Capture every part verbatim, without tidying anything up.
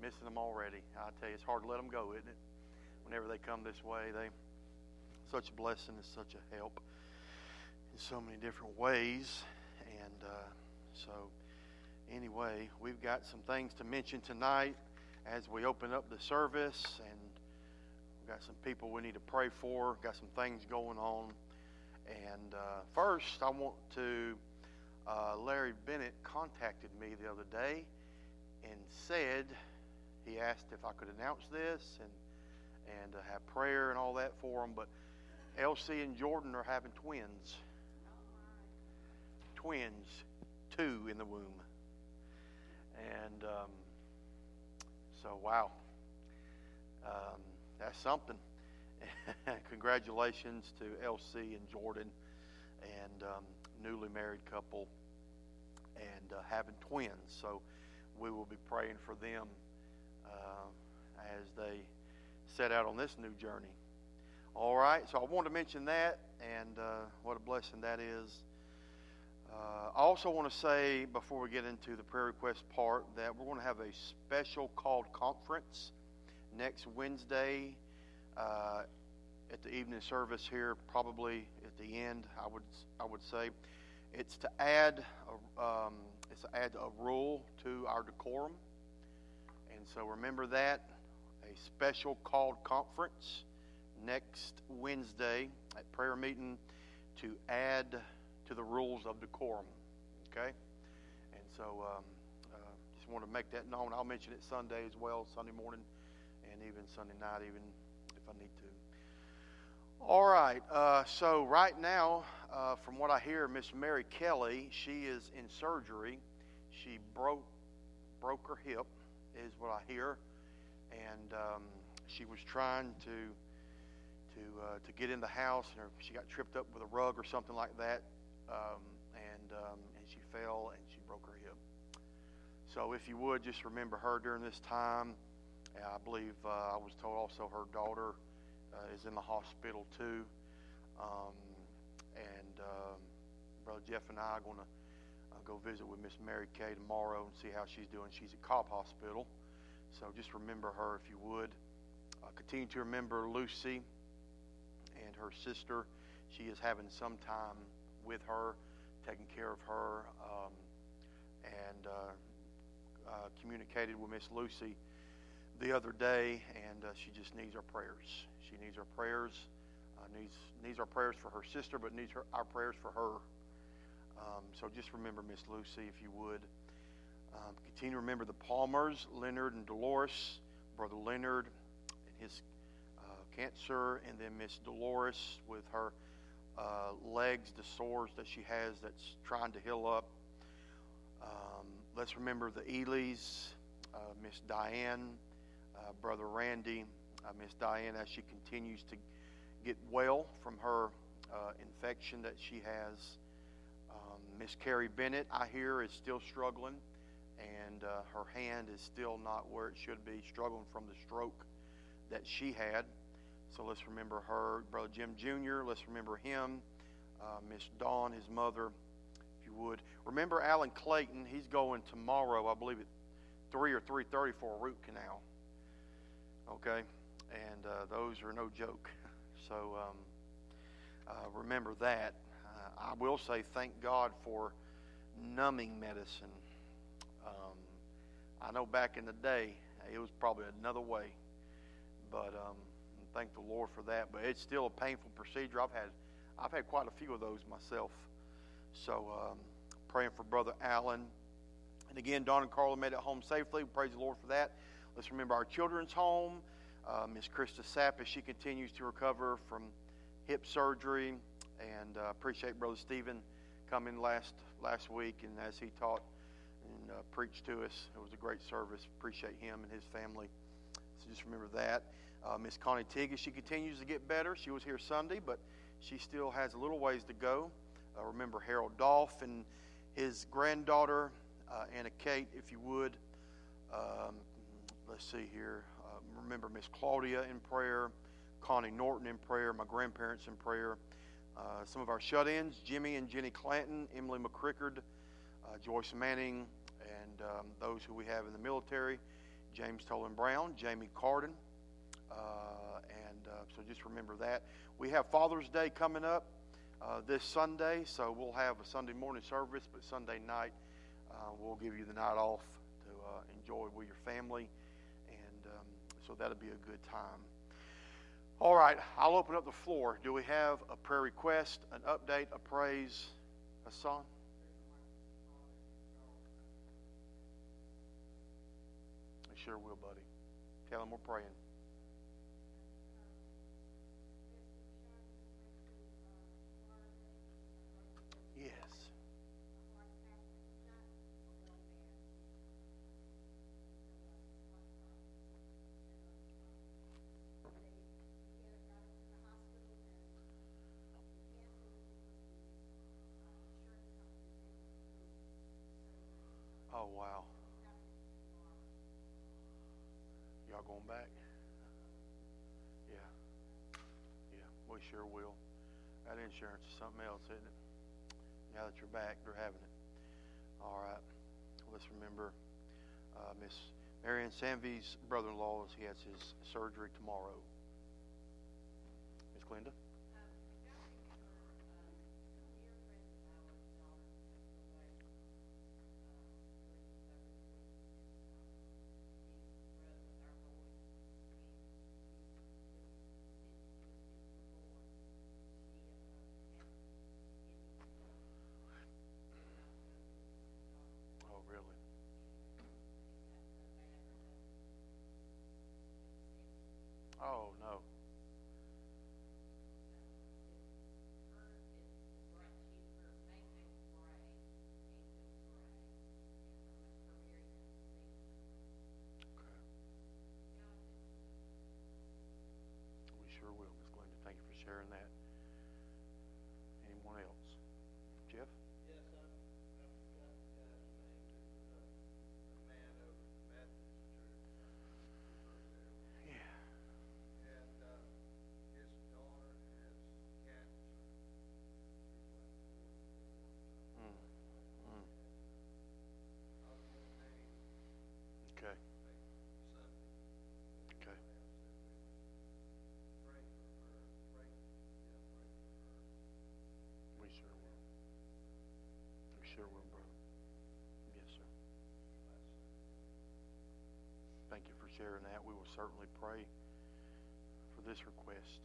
missing them already. I tell you, it's hard to let them go, isn't it? Whenever they come this way, they such a blessing and such a help in so many different ways. And uh, so, anyway, we've got some things to mention tonight as we open up the service, and we've got some people we need to pray for. Got some things going on. And uh, first, I want to. Uh, Larry Bennett contacted me the other day and said he asked if I could announce this and and uh, have prayer and all that for them. But Elsie and Jordan are having twins. Twins, two in the womb. And um, so, wow, um, that's something. Congratulations to Elsie and Jordan and um, newly married couple and uh, having twins. So we will be praying for them uh, as they set out on this new journey. All right, so I want to mention that and uh, what a blessing that is. Uh, I also want to say, before we get into the prayer request part, that we're going to have a special called conference next Wednesday uh, at the evening service here, probably at the end, I would I would say. It's to add a, um, it's to add a rule to our decorum, and so remember that, a special called conference next Wednesday at prayer meeting to add to the rules of decorum. Okay, and so um, uh, just want to make that known. I'll mention it Sunday as well, Sunday morning, and even Sunday night, even if I need to. All right, uh, so right now, uh, from what I hear, Miss Mary Kelly, she is in surgery. She broke broke her hip, is what I hear, and um, she was trying to to uh, to get in the house, and her, she got tripped up with a rug or something like that, um, and um, and she fell and she broke her hip. So if you would just remember her during this time. I believe uh, I was told also her daughter Uh, is in the hospital too, um, and um, Brother Jeff and I are going to uh, go visit with Miss Mary Kay tomorrow and see how she's doing. She's at Cobb Hospital, so just remember her if you would. Uh, continue to remember Lucy and her sister. She is having some time with her, taking care of her, um, and uh, uh, communicated with Miss Lucy the other day, and uh, she just needs our prayers. She needs our prayers, uh, needs needs our prayers for her sister, but needs her, our prayers for her. Um, so just remember Miss Lucy, if you would. Um, continue to remember the Palmers, Leonard and Dolores, Brother Leonard and his uh, cancer, and then Miss Dolores with her uh, legs, the sores that she has that's trying to heal up. Um, let's remember the Elys, uh, Miss Diane, uh, Brother Randy, Uh, Miss Diane, as she continues to get well from her uh, infection that she has. Um, Miss Carrie Bennett, I hear, is still struggling, and uh, her hand is still not where it should be, struggling from the stroke that she had. So let's remember her. Brother Jim Junior, let's remember him. Uh, Miss Dawn, his mother, if you would. Remember Alan Clayton. He's going tomorrow, I believe, at three or three thirty for a root canal. Okay? And uh, those are no joke. So um, uh, remember that. Uh, I will say thank God for numbing medicine. Um, I know back in the day it was probably another way, but um, thank the Lord for that. But it's still a painful procedure. I've had I've had quite a few of those myself. So um, praying for Brother Allen. And again, Don and Carla made it home safely. Praise the Lord for that. Let's remember our children's home. Uh, Miss Krista Sapp, as she continues to recover from hip surgery, and uh, appreciate Brother Stephen coming last last week, and as he taught and uh, preached to us, it was a great service. Appreciate him and his family. So just remember that. Uh, Miss Connie Teague, as she continues to get better, she was here Sunday, but she still has a little ways to go. Uh, remember Harold Dolph and his granddaughter, uh, Anna Kate, if you would. Um, let's see here. Remember Miss Claudia in prayer, Connie Norton in prayer, my grandparents in prayer, uh, some of our shut-ins, Jimmy and Jenny Clanton, Emily McCrickard, uh, Joyce Manning, and um, those who we have in the military, James Tolan Brown, Jamie Carden. Uh, and uh, so just remember that. We have Father's Day coming up uh, this Sunday, so we'll have a Sunday morning service, but Sunday night uh, we'll give you the night off to uh, enjoy with your family, and um, so that'll be a good time. All right, I'll open up the floor. Do we have a prayer request, an update, a praise, a song? I sure will, buddy. Tell him we're praying. Yes. Oh, wow. Y'all going back? Yeah. Yeah, we sure will. That insurance is something else, isn't it? Now that you're back, they're having it. All right. Well, let's remember uh, Miss Marianne Sanvy's brother-in-law, as he has his surgery tomorrow. Miss Glenda? Oh, really? Oh, no. Okay. We sure will, Miss Glenda. Thank you for sharing that. Anyone else? Jeff? Yes, I, I forgot the guy's name. There was a, a man over at the Methodist Church. I Yeah. And uh, his daughter has cancer. She's like Mm. Mm. I'll get a name Okay. maybe Sunday. Okay. Pray for her. Pray, yeah, pray for her. We sure will. We sure will, brother. Yes, sir. Thank you for sharing that. We will certainly pray for this request.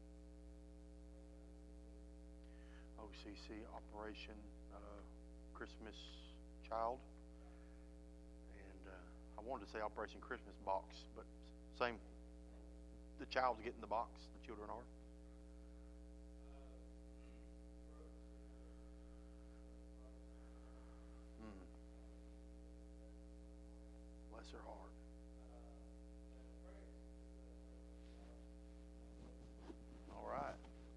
O C C Operation uh, Christmas Child. And uh, I wanted to say Operation Christmas Box, but same. The child's getting the box. The children are. Hmm. Bless her heart. All right.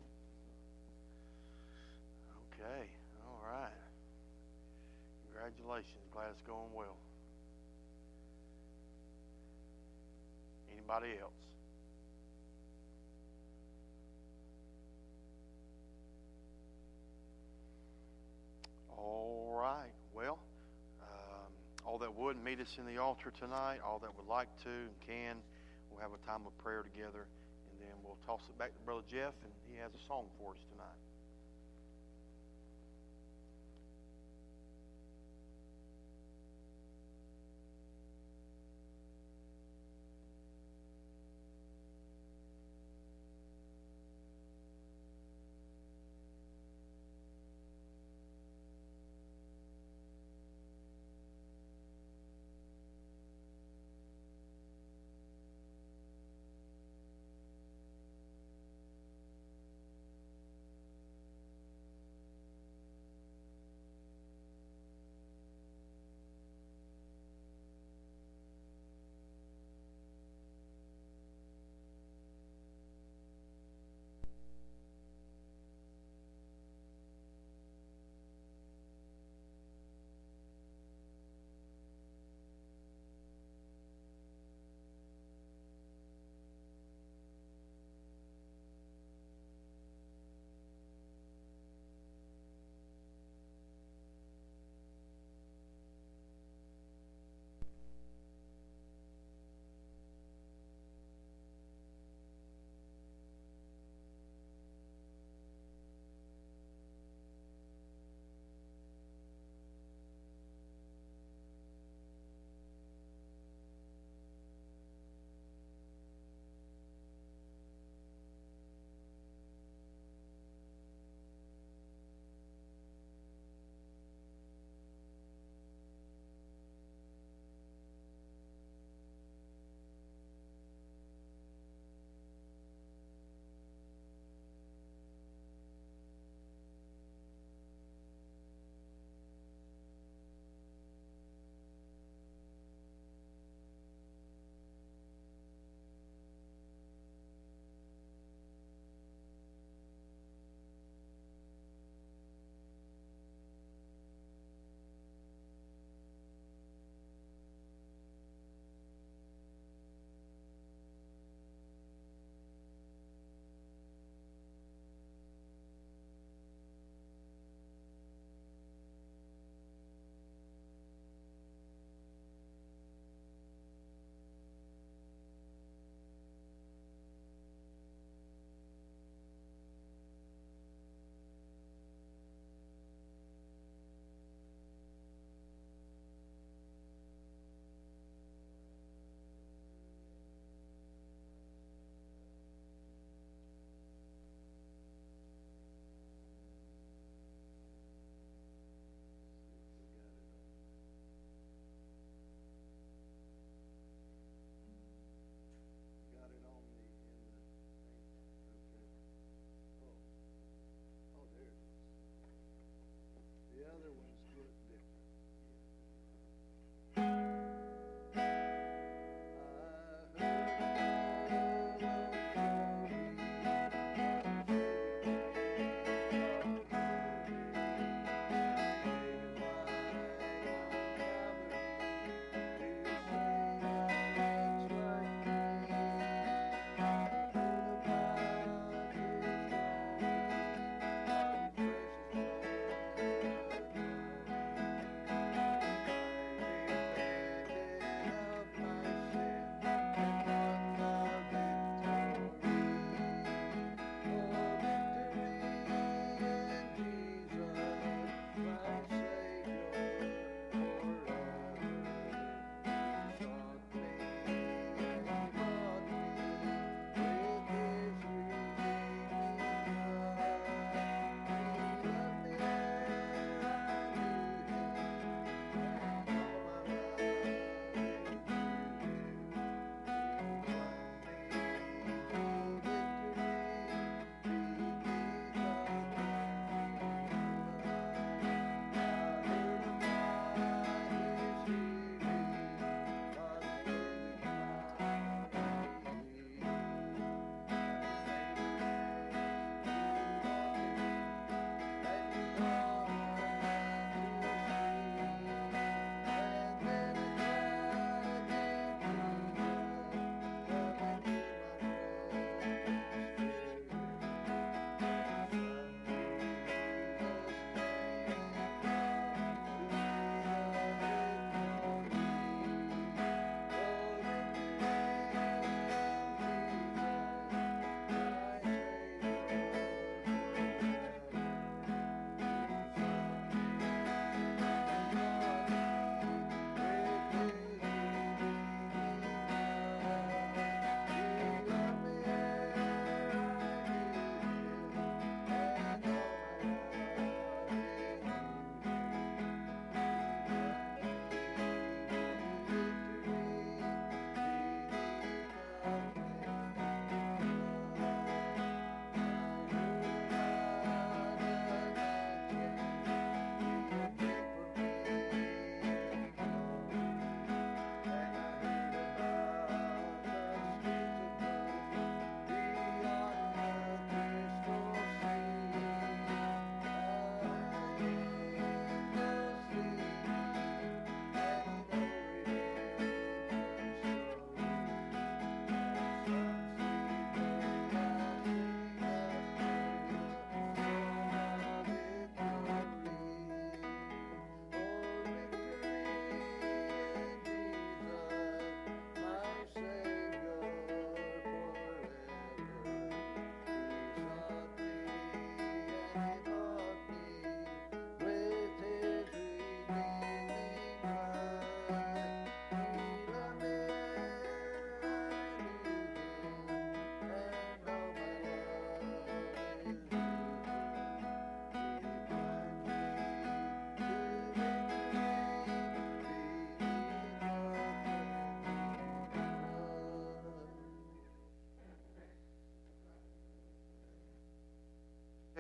Okay. All right. Congratulations. Glad it's going well. Anybody else? All right. Well, um, all that would meet us in the altar tonight, all that would like to and can, we'll have a time of prayer together, and then we'll toss it back to Brother Jeff, and he has a song for us tonight.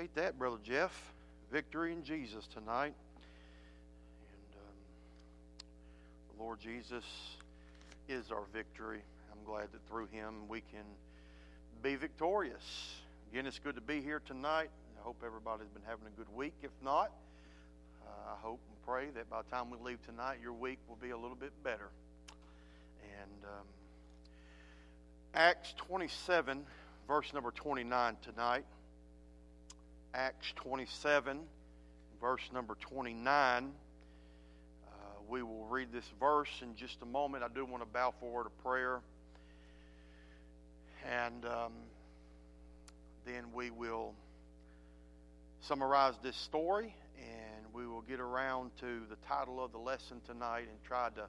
Appreciate that, Brother Jeff. Victory in Jesus tonight. And um, the Lord Jesus is our victory. I'm glad that through Him we can be victorious. Again, it's good to be here tonight. I hope everybody's been having a good week. If not, uh, I hope and pray that by the time we leave tonight, your week will be a little bit better. And um, Acts twenty-seven, verse number twenty-nine tonight. Acts twenty-seven, verse number twenty-nine. Uh, we will read this verse in just a moment. I do want to bow forward a prayer. And um, then we will summarize this story, and we will get around to the title of the lesson tonight and try to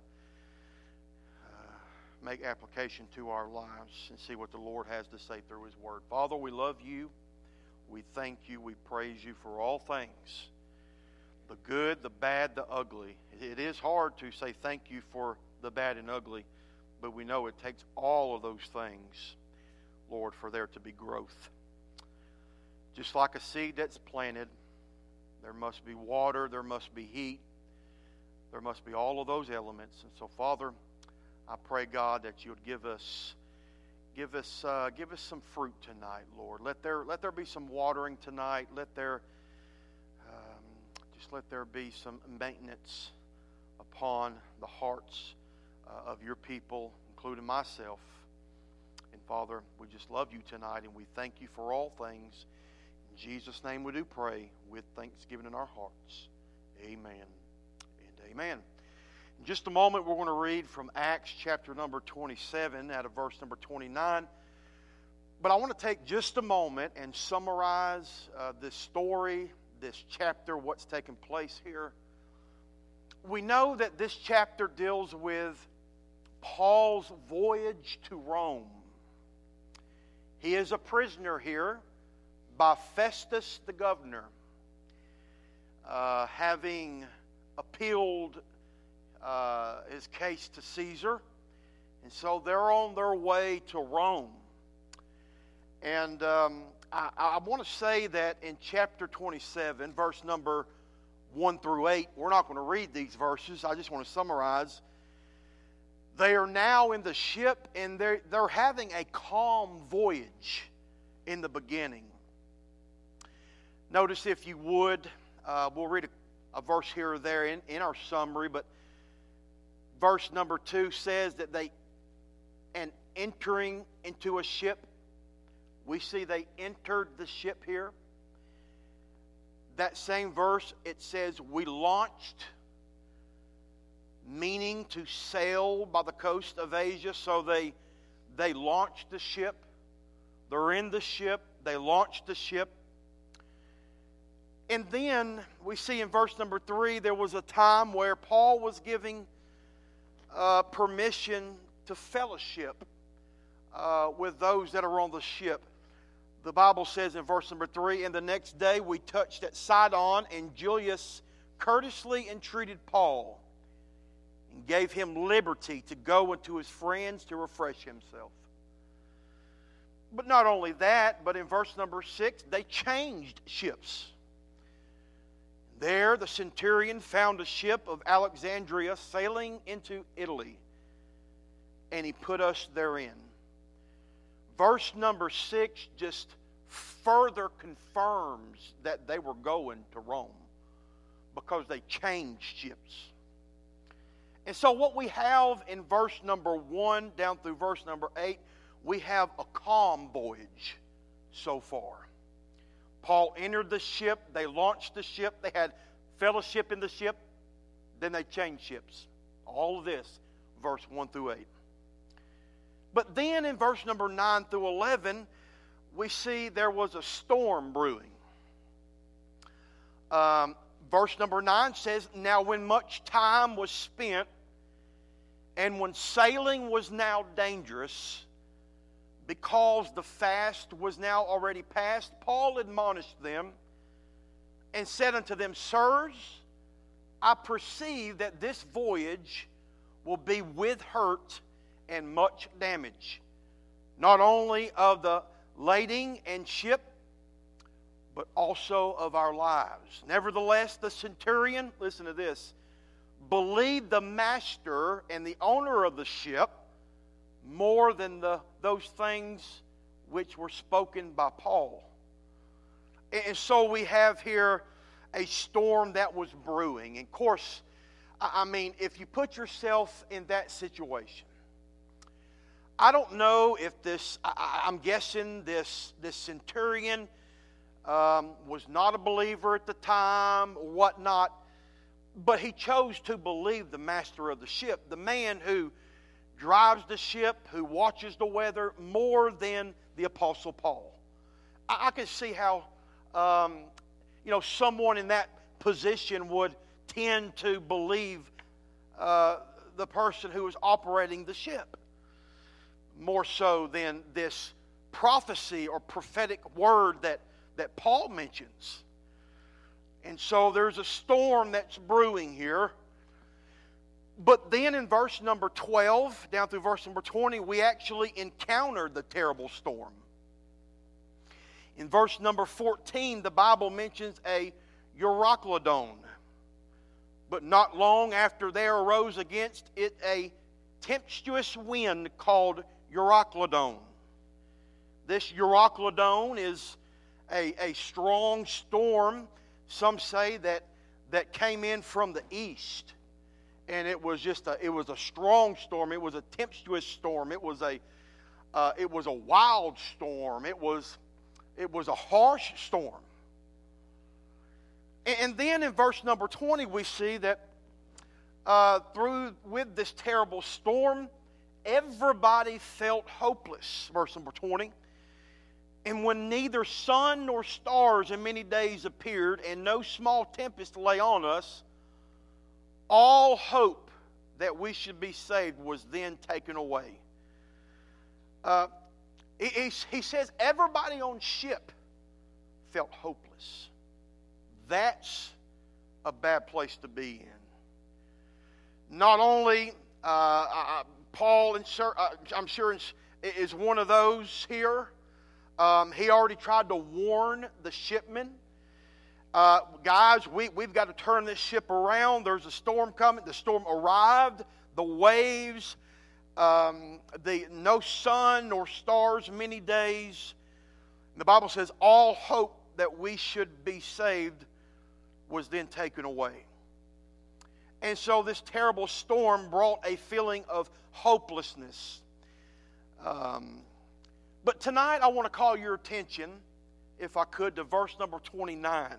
uh, make application to our lives and see what the Lord has to say through His Word. Father, we love You. We thank You. We praise You for all things, the good, the bad, the ugly. It is hard to say thank You for the bad and ugly, but we know it takes all of those things, Lord, for there to be growth. Just like a seed that's planted, there must be water, there must be heat, there must be all of those elements. And so, Father, I pray, God, that You would give us Give us, uh, give us some fruit tonight, Lord. Let there, let there be some watering tonight. Let there, um, just let there be some maintenance upon the hearts uh, of Your people, including myself. And Father, we just love You tonight, and we thank You for all things. In Jesus' name, we do pray with thanksgiving in our hearts. Amen and amen. In just a moment, we're going to read from Acts chapter number twenty-seven out of verse number twenty-nine. But I want to take just a moment and summarize uh, this story, this chapter, what's taken place here. We know that this chapter deals with Paul's voyage to Rome. He is a prisoner here by Festus the governor, uh, having appealed Uh, his case to Caesar. And so they're on their way to Rome. And um, I, I want to say that in chapter twenty-seven, verse number one through eight, we're not going to read these verses. I just want to summarize. They are now in the ship, and they're, they're having a calm voyage in the beginning. Notice, if you would, uh, we'll read a, a verse here or there in, in our summary, but verse number two says that they, and entering into a ship, we see they entered the ship here. That same verse, it says, we launched, meaning to sail by the coast of Asia. So they, they launched the ship. They're in the ship. They launched the ship. And then we see in verse number three, there was a time where Paul was giving Uh, permission to fellowship uh, with those that are on the ship. The Bible says in verse number three, and the next day we touched at Sidon, and Julius courteously entreated Paul and gave him liberty to go unto his friends to refresh himself. But not only that, but in verse number six, they changed ships. There the centurion found a ship of Alexandria sailing into Italy, and he put us therein. Verse number six just further confirms that they were going to Rome because they changed ships. And so what we have in verse number one down through verse number eight, we have a calm voyage so far. Paul entered the ship, they launched the ship, they had fellowship in the ship, then they changed ships. All of this, verse one through eight. But then in verse number nine through eleven, we see there was a storm brewing. Um, verse number nine says, now when much time was spent, and when sailing was now dangerous, because the fast was now already past, Paul admonished them and said unto them, sirs, I perceive that this voyage will be with hurt and much damage, not only of the lading and ship, but also of our lives. Nevertheless, the centurion, listen to this, believed the master and the owner of the ship more than the, those things which were spoken by Paul. And so we have here a storm that was brewing. And of course, I mean, if you put yourself in that situation, I don't know if this, I, I'm guessing this, this centurion um, was not a believer at the time or whatnot, but he chose to believe the master of the ship, the man who drives the ship, who watches the weather more than the Apostle Paul. I, I can see how, um, you know, someone in that position would tend to believe uh, the person who is operating the ship more so than this prophecy or prophetic word that, that Paul mentions. And so there's a storm that's brewing here. But then in verse number twelve, down through verse number twenty, we actually encountered the terrible storm. In verse number fourteen, the Bible mentions a Euroclydon. But not long after there arose against it a tempestuous wind called Euroclydon. This Euroclydon is a, a strong storm, some say, that, that came in from the east. And it was just a, it was a strong storm. It was a tempestuous storm. It was a, uh, it was a wild storm. It was, it was a harsh storm. And, and then in verse number twenty, we see that uh, through with this terrible storm, everybody felt hopeless. Verse number twenty. And when neither sun nor stars in many days appeared, and no small tempest lay on us, all hope that we should be saved was then taken away. Uh, he, he says everybody on ship felt hopeless. That's a bad place to be in. Not only uh, uh, Paul, uh, I'm sure, is one of those here. Um, he already tried to warn the shipmen. Uh, guys, we, we've got to turn this ship around. There's a storm coming. The storm arrived. The waves, um, the no sun nor stars many days. The Bible says all hope that we should be saved was then taken away. And so this terrible storm brought a feeling of hopelessness. Um, but tonight I want to call your attention, if I could, to verse number twenty-nine.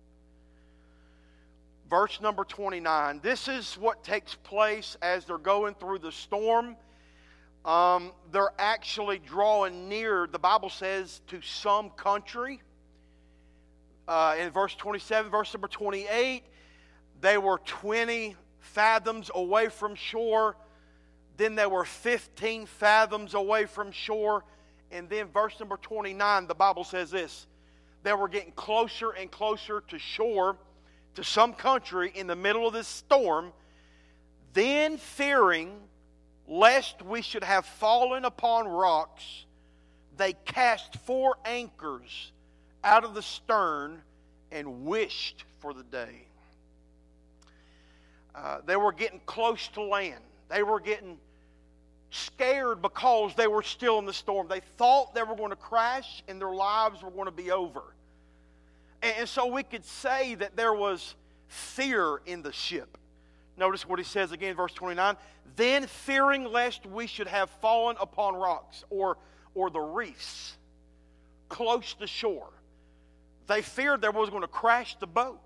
Verse number twenty-nine. This is what takes place as they're going through the storm. Um, they're actually drawing near, the Bible says, to some country. Uh, in verse twenty-seven, verse number twenty-eight, they were twenty fathoms away from shore. Then they were fifteen fathoms away from shore. And then verse number twenty-nine, the Bible says this. They were getting closer and closer to shore, to some country in the middle of this storm. Then fearing lest we should have fallen upon rocks, they cast four anchors out of the stern and wished for the day. Uh, they were getting close to land. They were getting scared because they were still in the storm. They thought they were going to crash and their lives were going to be over. And, and so we could say that there was fear in the ship. Notice what he says again, verse twenty-nine. Then fearing lest we should have fallen upon rocks or, or the reefs close to shore. They feared they was going to crash the boat.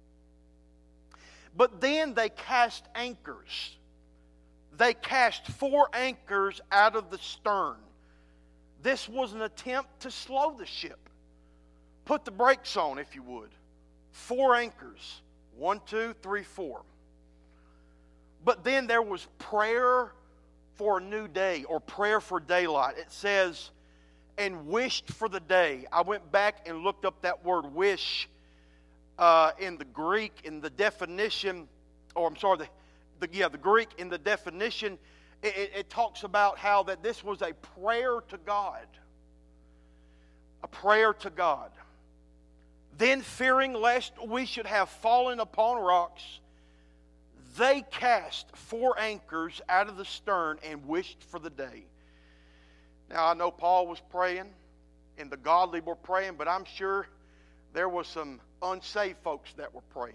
But then they cast anchors. They cast four anchors out of the stern. This was an attempt to slow the ship. Put the brakes on, if you would. Four anchors. One, two, three, four. But then there was prayer for a new day, or prayer for daylight. It says, and wished for the day. I went back and looked up that word wish uh, in the Greek, in the definition, or I'm sorry, the The, yeah, the Greek in the definition, it, it, it talks about how that this was a prayer to God. A prayer to God. Then fearing lest we should have fallen upon rocks, they cast four anchors out of the stern and wished for the day. Now I know Paul was praying and the godly were praying, but I'm sure there was some unsaved folks that were praying.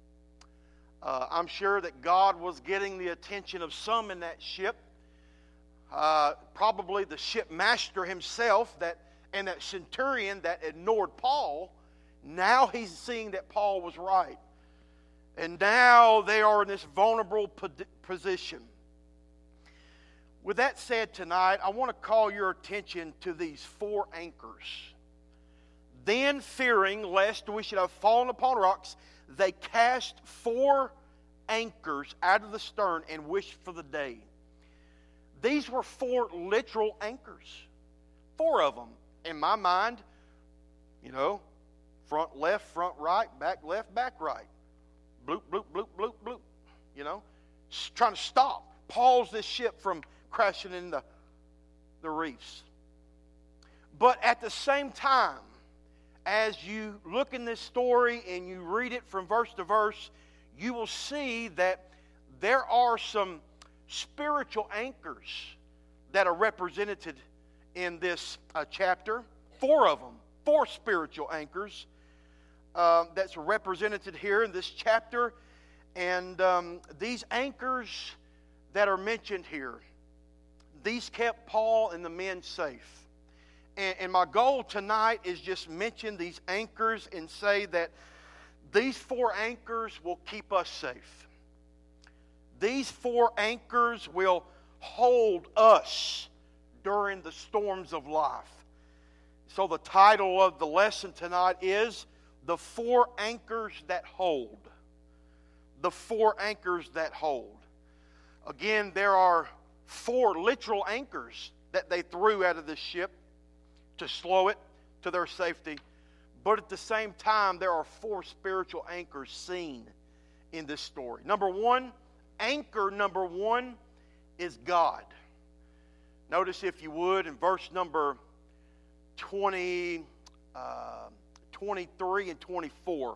Uh, I'm sure that God was getting the attention of some in that ship. Uh, probably the shipmaster himself that and that centurion that ignored Paul. Now he's seeing that Paul was right. And now they are in this vulnerable position. With that said tonight, I want to call your attention to these four anchors. Then fearing lest we should have fallen upon rocks, they cast four anchors out of the stern and wished for the day. These were four literal anchors. Four of them. In my mind, you know, front left, front right, back left, back right. Bloop, bloop, bloop, bloop, bloop. You know, trying to stop, pause this ship from crashing in the, the reefs. But at the same time, as you look in this story and you read it from verse to verse, you will see that there are some spiritual anchors that are represented in this uh, chapter. Four of them, four spiritual anchors uh, that's represented here in this chapter. And um, these anchors that are mentioned here, these kept Paul and the men safe. And, and my goal tonight is just mention these anchors and say that these four anchors will keep us safe. These four anchors will hold us during the storms of life. So the title of the lesson tonight is The Four Anchors That Hold. The Four Anchors That Hold. Again, there are four literal anchors that they threw out of the ship to slow it to their safety. But at the same time, there are four spiritual anchors seen in this story. Number one, anchor number one is God. Notice, if you would, in verse number twenty, uh, twenty-three and twenty-four.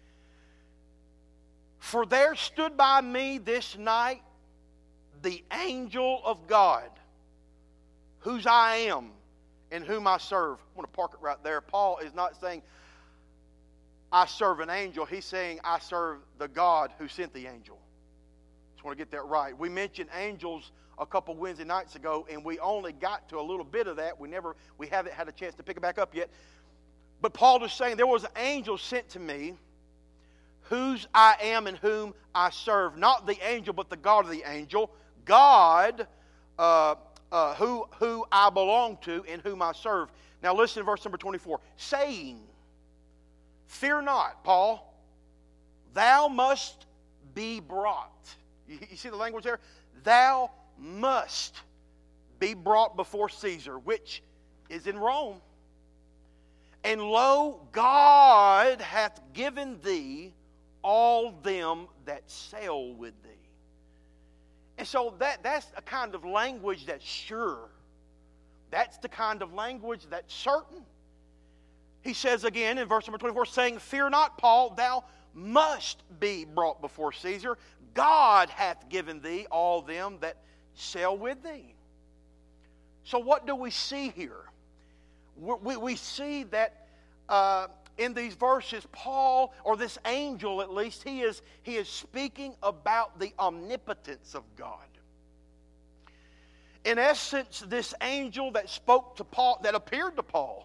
For there stood by me this night the angel of God, whose I am and whom I serve. I want to park it right there. Paul is not saying, I serve an angel. He's saying, I serve the God who sent the angel. Just want to get that right. We mentioned angels a couple Wednesday nights ago, and we only got to a little bit of that. We never, we haven't had a chance to pick it back up yet. But Paul is saying there was an angel sent to me, whose I am and whom I serve. Not the angel, but the God of the angel. God, uh, uh, who, who I belong to and whom I serve. Now listen to verse number twenty-four. Saying, fear not, Paul, thou must be brought. You, you see the language there? Thou must be brought before Caesar, which is in Rome. And lo, God hath given thee all them that sail with thee. And so that, that's a kind of language that's sure. That's the kind of language that's certain. He says again in verse number twenty-four, saying, fear not, Paul, thou must be brought before Caesar. God hath given thee all them that sail with thee. So what do we see here? We, we see that uh, in these verses, Paul, or this angel at least, he is, he is speaking about the omnipotence of God. In essence, this angel that spoke to Paul, that appeared to Paul,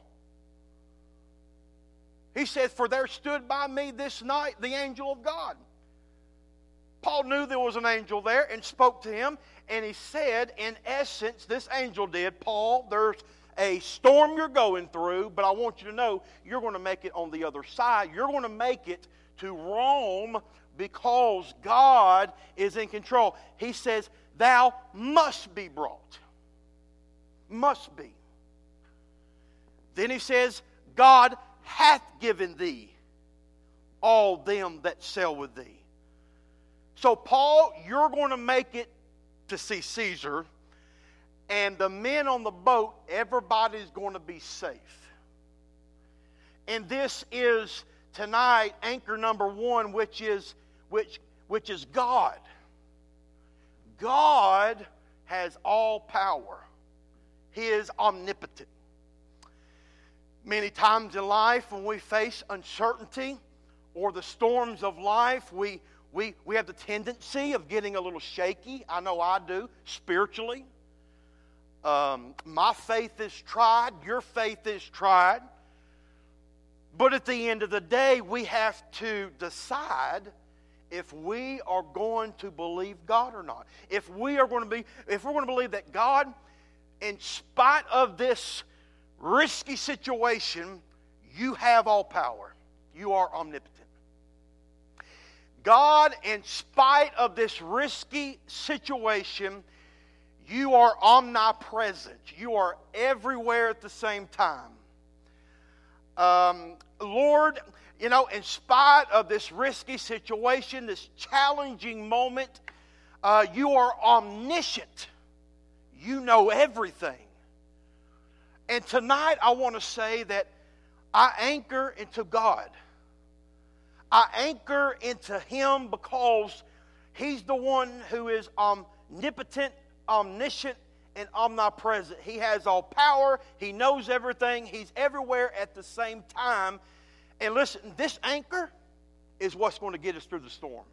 he said, for there stood by me this night the angel of God. Paul knew there was an angel there and spoke to him. And he said, in essence, this angel did, Paul, there's a storm you're going through, but I want you to know you're going to make it on the other side. You're going to make it to Rome because God is in control. He says, thou must be brought. Must be. Then he says, God hath given thee all them that sail with thee. So, Paul, you're going to make it to see Caesar, and the men on the boat, everybody's going to be safe. And this is tonight anchor number one, which is which which is God. God has all power. He is omnipotent. Many times in life when we face uncertainty or the storms of life, we, we, we have the tendency of getting a little shaky. I know I do, spiritually. Um, my faith is tried. Your faith is tried. But at the end of the day, we have to decide if we are going to believe God or not. If we are going to be, if we're going to believe that God, in spite of this risky situation, you have all power. You are omnipotent. God, in spite of this risky situation, you are omnipresent. You are everywhere at the same time. Um, Lord, you know, in spite of this risky situation, this challenging moment, uh, you are omniscient. You know everything. And tonight I want to say that I anchor into God. I anchor into Him because He's the one who is omnipotent, omniscient, and omnipresent. He has all power. He knows everything. He's everywhere at the same time. And listen, this anchor is what's going to get us through the storm.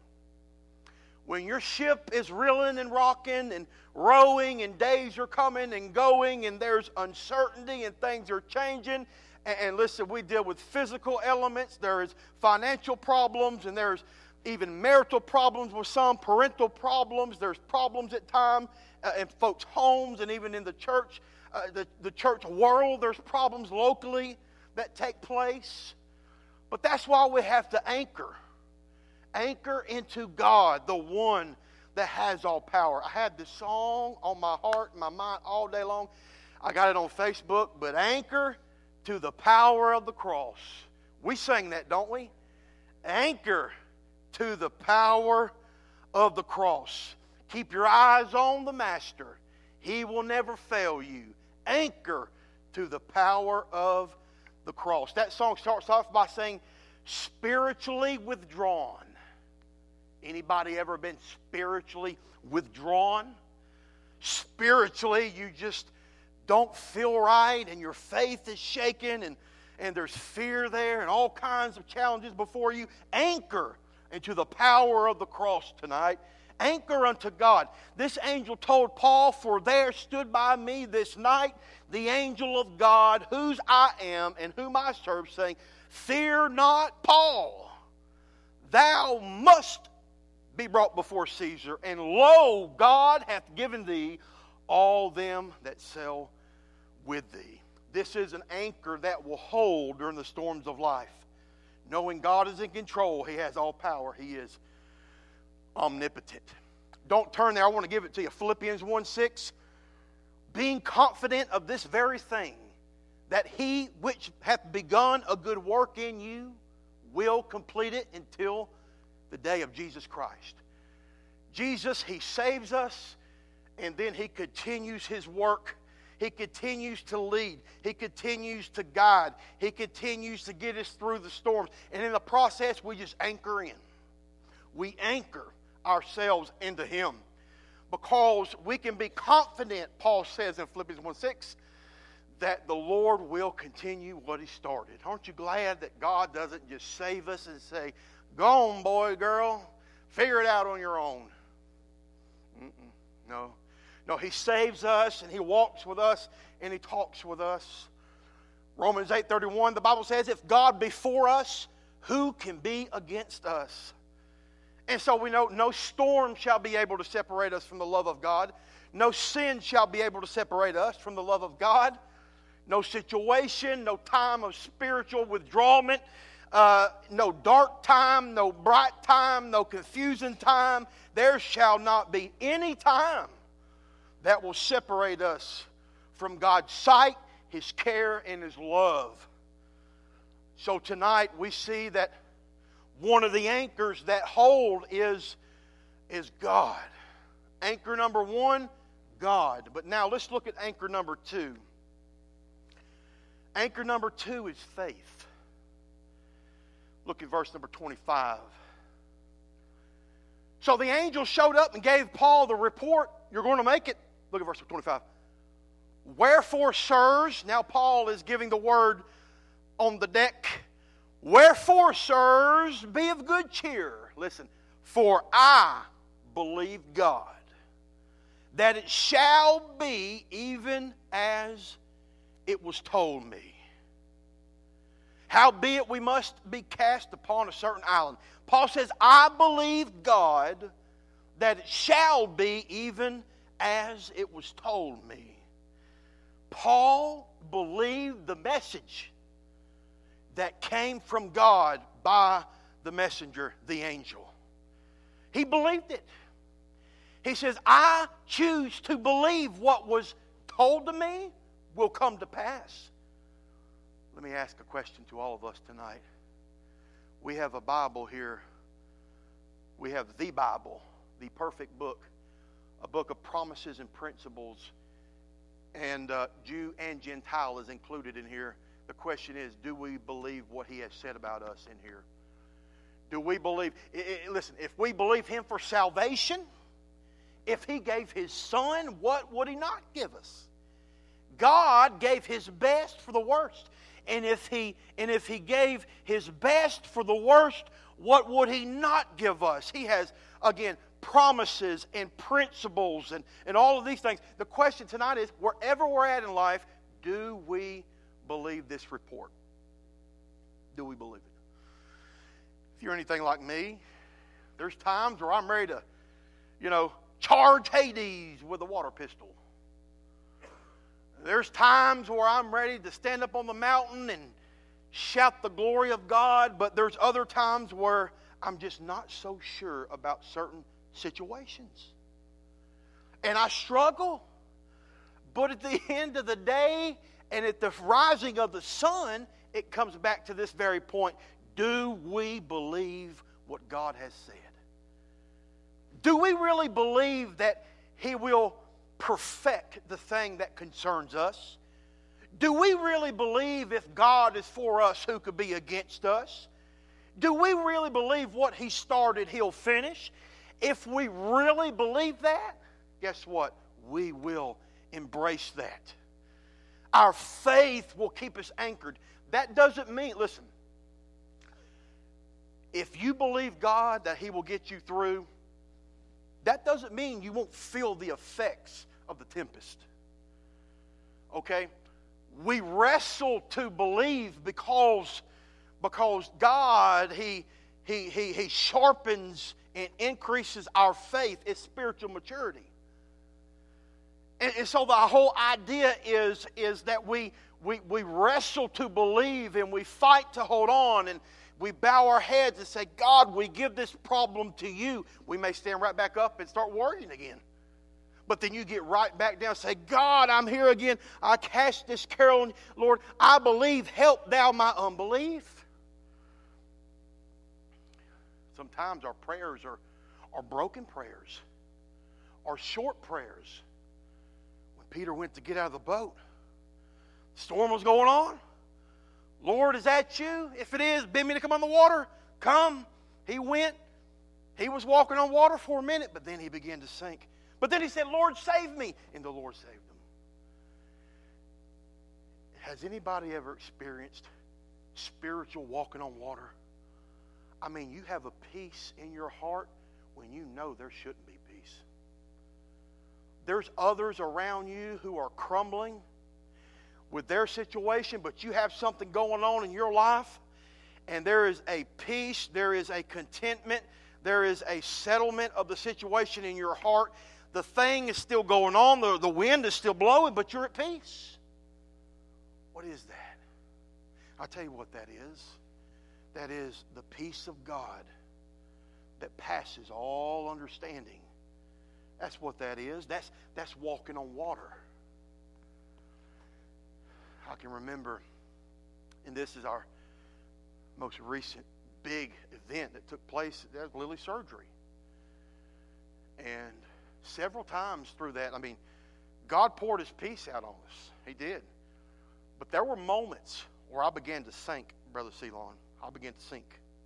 When your ship is reeling and rocking and rowing and days are coming and going and there's uncertainty and things are changing. And, and listen, we deal with physical elements. There is financial problems and there's even marital problems with some, parental problems. There's problems at times uh, in folks' homes and even in the church, uh, the, the church world. There's problems locally that take place. But that's why we have to anchor. Anchor into God, the one that has all power. I had this song on my heart and my mind all day long. I got it on Facebook, but anchor to the power of the cross. We sing that, don't we? Anchor to the power of the cross. Keep your eyes on the Master. He will never fail you. Anchor to the power of the cross. That song starts off by saying, spiritually withdrawn. Anybody ever been spiritually withdrawn? Spiritually, you just don't feel right and your faith is shaken and, and there's fear there and all kinds of challenges before you. Anchor into the power of the cross tonight. Anchor unto God. This angel told Paul, for there stood by me this night the angel of God, whose I am and whom I serve, saying, fear not, Paul. Thou must be brought before Caesar, and lo, God hath given thee all them that sail with thee. This is an anchor that will hold during the storms of life. Knowing God is in control, He has all power. He is omnipotent. Don't turn there. I want to give it to you. Philippians one six. Being confident of this very thing, that He which hath begun a good work in you will complete it until the day of Jesus Christ. Jesus, He saves us, and then He continues His work. He continues to lead. He continues to guide. He continues to get us through the storms. And in the process, we just anchor in. We anchor ourselves into Him. Because we can be confident, Paul says in Philippians one six, that the Lord will continue what He started. Aren't you glad that God doesn't just save us and say, go on, boy, girl, figure it out on your own. Mm-mm, no. No, He saves us and He walks with us and He talks with us. Romans eight thirty-one, the Bible says, if God be for us, who can be against us? And so we know no storm shall be able to separate us from the love of God. No sin shall be able to separate us from the love of God. No situation, no time of spiritual withdrawal, uh, no dark time, no bright time, no confusing time. There shall not be any time that will separate us from God's sight, His care, and His love. So tonight we see that one of the anchors that hold is, is God. Anchor number one, God. But now let's look at anchor number two. Anchor number two is faith. Look at verse number twenty-five. So the angel showed up and gave Paul the report. You're going to make it. Look at verse twenty-five. Wherefore, sirs, now Paul is giving the word on the deck. Wherefore, sirs, be of good cheer. Listen, for I believe God, that it shall be even as it was told me. Howbeit we must be cast upon a certain island. Paul says, I believe God, that it shall be even as it was told me. Paul believed the message that came from God by the messenger, the angel. He believed it. He says, I choose to believe what was told to me will come to pass. Let me ask a question to all of us tonight. We have a Bible here. We have the Bible, the perfect book, a book of promises and principles. And uh, Jew and Gentile is included in here. The question is, do we believe what He has said about us in here? Do we believe, I, I, listen, if we believe Him for salvation, if He gave His Son, what would He not give us? God gave His best for the worst. And if He, and if He gave His best for the worst, what would He not give us? He has, again, promises and principles and, and all of these things. The question tonight is, wherever we're at in life, do we believe this report? Do we believe it? If you're anything like me, there's times where I'm ready to, you know, charge Hades with a water pistol. There's times where I'm ready to stand up on the mountain and shout the glory of God, but there's other times where I'm just not so sure about certain situations. And I struggle. But at the end of the day, and at the rising of the sun, it comes back to this very point. Do we believe what God has said? Do we really believe that He will perfect the thing that concerns us? Do we really believe if God is for us, who could be against us? Do we really believe what He started, He'll finish? If we really believe that, guess what? We will embrace that. Our faith will keep us anchored. That doesn't mean, listen, if you believe God that He will get you through, that doesn't mean you won't feel the effects of the tempest. Okay? We wrestle to believe because, because God, He, he, he, he sharpens and increases our faith. It's spiritual maturity. And, and so the whole idea is, is that we, we, we wrestle to believe and we fight to hold on and we bow our heads and say, God, we give this problem to you. We may stand right back up and start worrying again. But then you get right back down and say, God, I'm here again. I cast this care on you. Lord, I believe. Help thou my unbelief. Sometimes our prayers are, are broken prayers, are short prayers. When Peter went to get out of the boat, the storm was going on. Lord, is that you? If it is, bid me to come on the water. Come. He went. He was walking on water for a minute, but then he began to sink. But then he said, Lord, save me. And the Lord saved him. Has anybody ever experienced spiritual walking on water? I mean, you have a peace in your heart when you know there shouldn't be peace. There's others around you who are crumbling with their situation, but you have something going on in your life, and there is a peace, there is a contentment, there is a settlement of the situation in your heart. The thing is still going on, the, the wind is still blowing, but you're at peace. What is that? I'll tell you what that is. That is the peace of God that passes all understanding. That's what that is. That's, that's walking on water. I can remember, and this is our most recent big event that took place, that was Lily's surgery. And several times through that, I mean, God poured His peace out on us. He did. But there were moments where I began to sink, Brother Ceylon. I began to sink.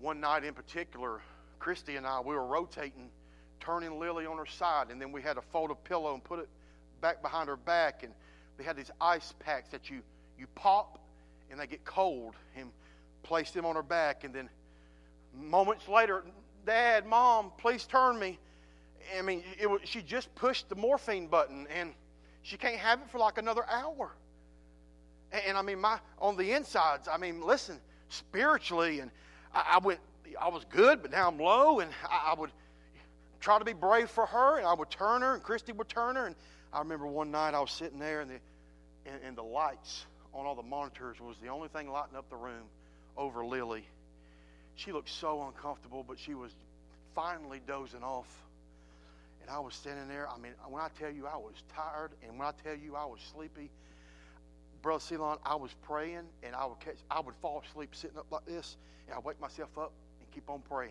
one night in particular, Christy and I, we were rotating, turning Lily on her side, and then we had to fold a pillow and put it back behind her back, and they had these ice packs that you, you pop, and they get cold, and place them on her back, and then moments later, Dad, Mom, please turn me. I mean, it was, she just pushed the morphine button, and she can't have it for like another hour. And, and I mean, my on the insides, I mean, listen, spiritually, and I, I went, I was good, but now I'm low, and I, I would try to be brave for her, and I would turn her, and Christy would turn her, and I remember one night I was sitting there, and the and, and the lights on all the monitors was the only thing lighting up the room over Lily. She looked so uncomfortable, but she was finally dozing off. And I was standing there. I mean, when I tell you I was tired, and when I tell you I was sleepy, Brother Ceylon, I was praying, and I would catch, I would fall asleep sitting up like this, and I'd wake myself up and keep on praying.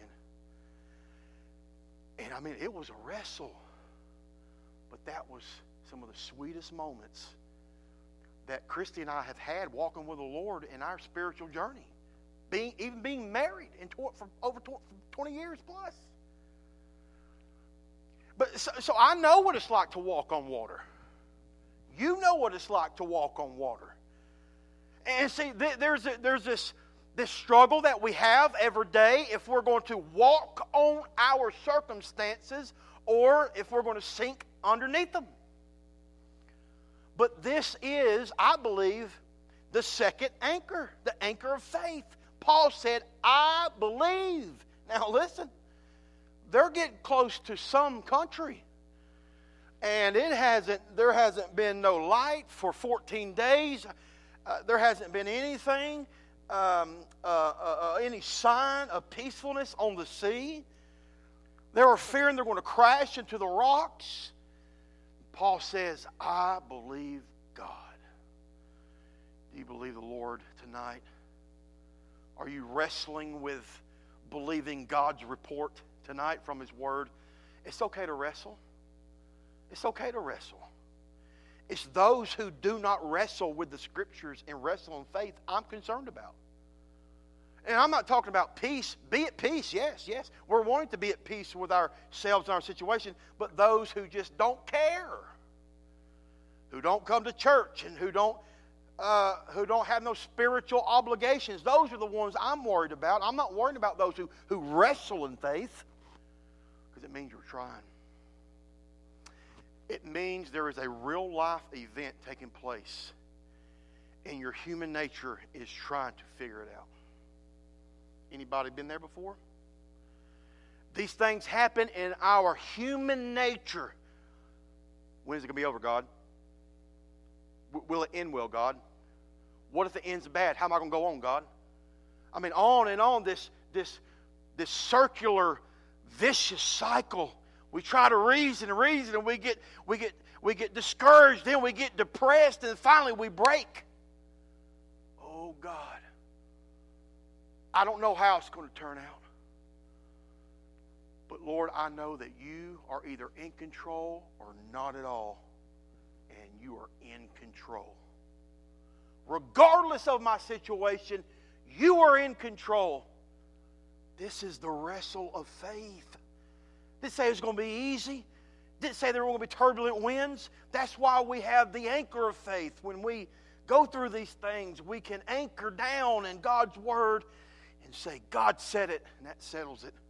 And I mean, it was a wrestle. But that was some of the sweetest moments that Christy and I have had walking with the Lord in our spiritual journey. Being, even being married in tw- for over twenty years plus. But so, so I know what it's like to walk on water. You know what it's like to walk on water. And see, th- there's a, there's this this struggle that we have every day if we're going to walk on our circumstances or if we're going to sink underneath them. But this is, I believe, the second anchor, the anchor of faith. Paul said, I believe. Now listen, they're getting close to some country. And it hasn't, there hasn't been no light for fourteen days. Uh, there hasn't been anything, um, uh, uh, any sign of peacefulness on the sea. They were fearing they're going to crash into the rocks. Paul says, I believe God. Do you believe the Lord tonight? Are you wrestling with believing God's report tonight from His Word? It's okay to wrestle. It's okay to wrestle. It's those who do not wrestle with the Scriptures and wrestle in faith I'm concerned about. And I'm not talking about peace. Be at peace, yes, yes. We're wanting to be at peace with ourselves and our situation, but those who just don't care, who don't come to church and who don't Uh, who don't have no spiritual obligations. Those are the ones I'm worried about. I'm not worried about those who, who wrestle in faith, because it means you're trying. It means there is a real life event taking place, and your human nature is trying to figure it out. Anybody been there before? These things happen in our human nature. When is it going to be over, God? Will it end well, God? What if it ends bad? How am I going to go on, God? I mean, on and on, this, this, this circular, vicious cycle. We try to reason and reason, and we get, we get, we get discouraged. Then we get depressed, and finally we break. Oh, God. I don't know how it's going to turn out. But, Lord, I know that you are either in control or not at all. And you are in control. Regardless of my situation, you are in control. This is the wrestle of faith. Didn't say it was going to be easy. Didn't say there were going to be turbulent winds. That's why we have the anchor of faith. When we go through these things, we can anchor down in God's Word and say, God said it, and that settles it.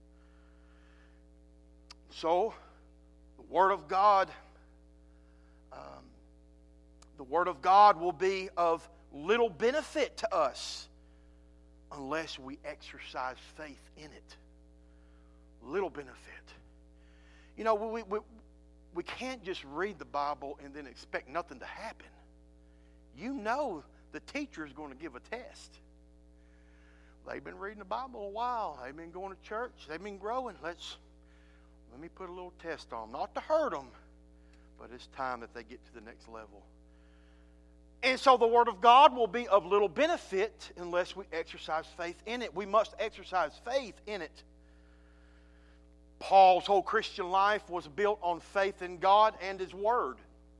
So, the Word of God Um, the Word of God will be of little benefit to us unless we exercise faith in it. Little benefit. You know, we, we, we can't just read the Bible and then expect nothing to happen. You know the teacher is going to give a test. They've been reading the Bible a while. They've been going to church. They've been growing. Let's let me put a little test on them. Not to hurt them, but it's time that they get to the next level. And so the Word of God will be of little benefit unless we exercise faith in it. We must exercise faith in it. Paul's whole Christian life was built on faith in God and His Word.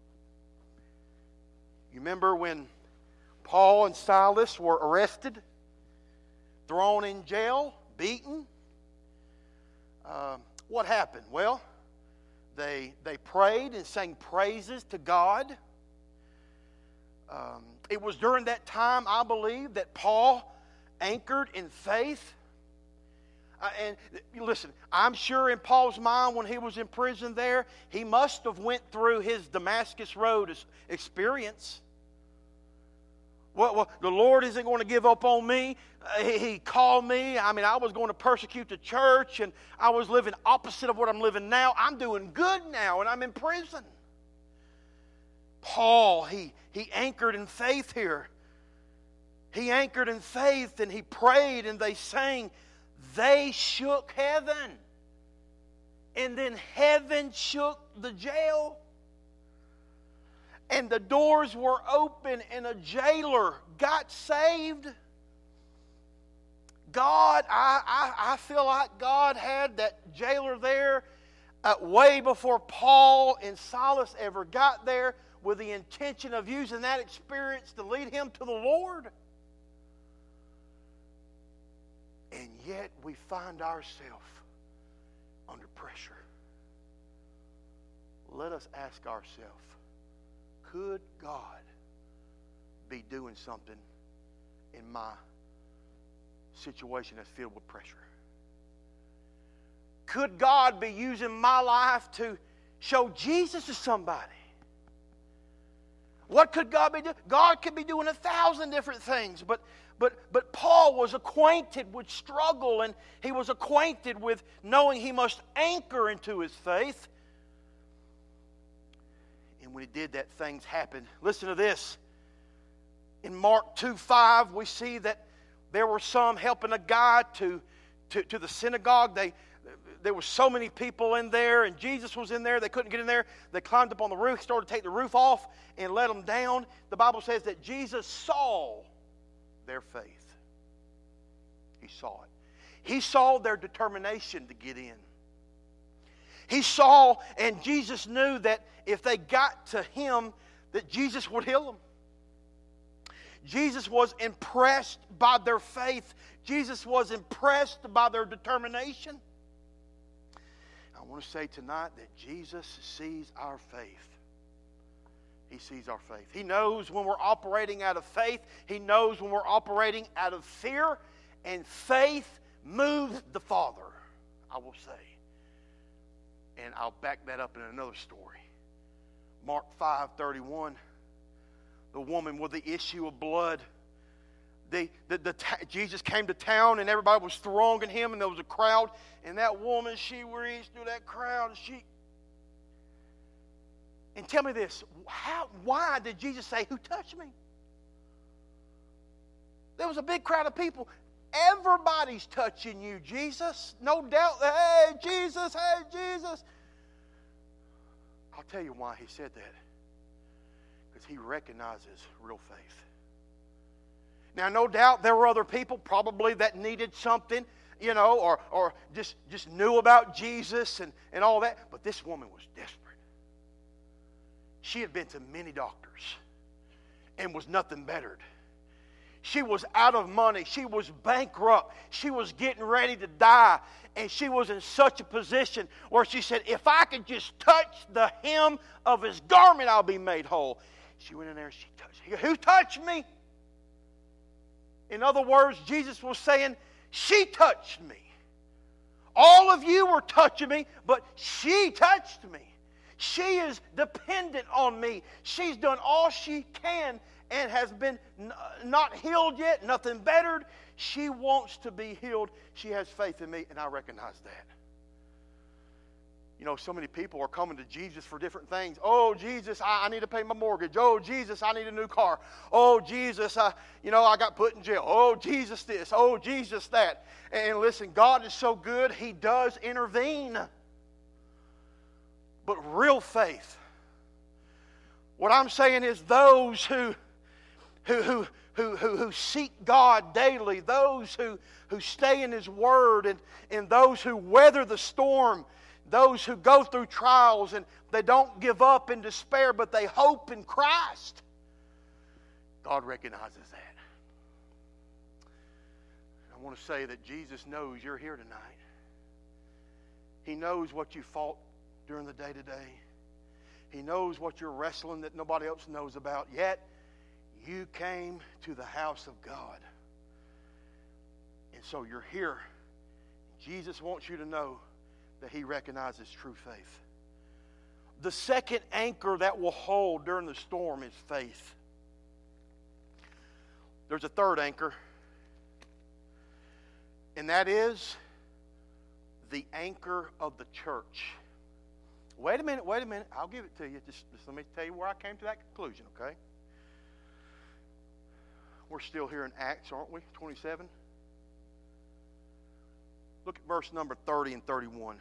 You remember when Paul and Silas were arrested, thrown in jail? beaten. Uh, what happened? Well, they they prayed and sang praises to God. Um, it was during that time, I believe, that Paul anchored in faith. Uh, and listen, I'm sure in Paul's mind when he was in prison there, he must have went through his Damascus Road experience. Well, well, the Lord isn't going to give up on me. Uh, he, he called me. I mean, I was going to persecute the church, and I was living opposite of what I'm living now. I'm doing good now, and I'm in prison. Paul, he, he anchored in faith here. He anchored in faith, and he prayed, and they sang. They shook heaven. And then heaven shook the jail. And the doors were open, and a jailer got saved. God, I, I, I feel like God had that jailer there uh, way before Paul and Silas ever got there, with the intention of using that experience to lead him to the Lord. And yet we find ourselves under pressure. Let us ask ourselves, could God be doing something in my situation that's filled with pressure? Could God be using my life to show Jesus to somebody? What could God be doing? God could be doing a thousand different things, but but but Paul was acquainted with struggle, and he was acquainted with knowing he must anchor into his faith. And when he did that, things happened. Listen to this. In Mark two five, we see that there were some helping a guy to, to, to the synagogue. They There were so many people in there, and Jesus was in there. They couldn't get in there. They climbed up on the roof, started to take the roof off, and let them down. The Bible says that Jesus saw their faith. He saw it. He saw their determination to get in. He saw, and Jesus knew that if they got to Him, that Jesus would heal them. Jesus was impressed by their faith. Jesus was impressed by their determination. I want to say tonight that Jesus sees our faith. He sees our faith. He knows when we're operating out of faith. He knows when we're operating out of fear. And faith moves the Father, I will say. And I'll back that up in another story. Mark five thirty-one. The woman with the issue of blood. The, the, the, Jesus came to town, and everybody was thronging him, and there was a crowd. And that woman, she reached through that crowd, and she... And tell me this, how, why did Jesus say, "Who touched me?" There was a big crowd of people. Everybody's touching you, Jesus. No doubt. Hey, Jesus, hey, Jesus. I'll tell you why he said that. Because he recognizes real faith. Now, no doubt there were other people probably that needed something, you know, or, or just, just knew about Jesus and, and all that. But this woman was desperate. She had been to many doctors and was nothing bettered. She was out of money. She was bankrupt. She was getting ready to die. And she was in such a position where she said, if I could just touch the hem of his garment, I'll be made whole. She went in there and she touched. Who touched me? In other words, Jesus was saying, she touched me. All of you were touching me, but she touched me. She is dependent on me. She's done all she can and has been not healed yet, nothing bettered. She wants to be healed. She has faith in me, and I recognize that. You know, so many people are coming to Jesus for different things. Oh, Jesus, I, I need to pay my mortgage. Oh, Jesus, I need a new car. Oh, Jesus, I, you know, I got put in jail. Oh, Jesus, this. Oh, Jesus, that. And listen, God is so good, He does intervene. But real faith, what I'm saying is those who who who who who, who seek God daily, those who, who stay in His Word, and, and those who weather the storm, those who go through trials and they don't give up in despair, but they hope in Christ. God recognizes that. I I want to say that Jesus knows you're here tonight. He knows what you fought during the day-to-day. He knows what you're wrestling that nobody else knows about. Yet, you came to the house of God. And so you're here. Jesus wants you to know that He recognizes true faith. The second anchor that will hold during the storm is faith. There's a third anchor, and that is the anchor of the church. Wait a minute, wait a minute. I'll give it to you. Just, just let me tell you where I came to that conclusion, okay? We're still here in Acts, aren't we? twenty-seven. Look at verse number thirty and thirty-one.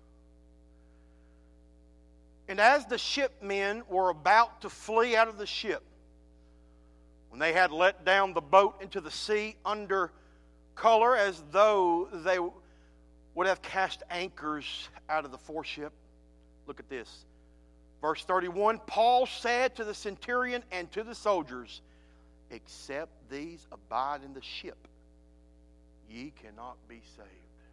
And as the shipmen were about to flee out of the ship, when they had let down the boat into the sea under color as though they would have cast anchors out of the foreship. Look at this. Verse thirty-one, Paul said to the centurion and to the soldiers, except these abide in the ship, ye cannot be saved.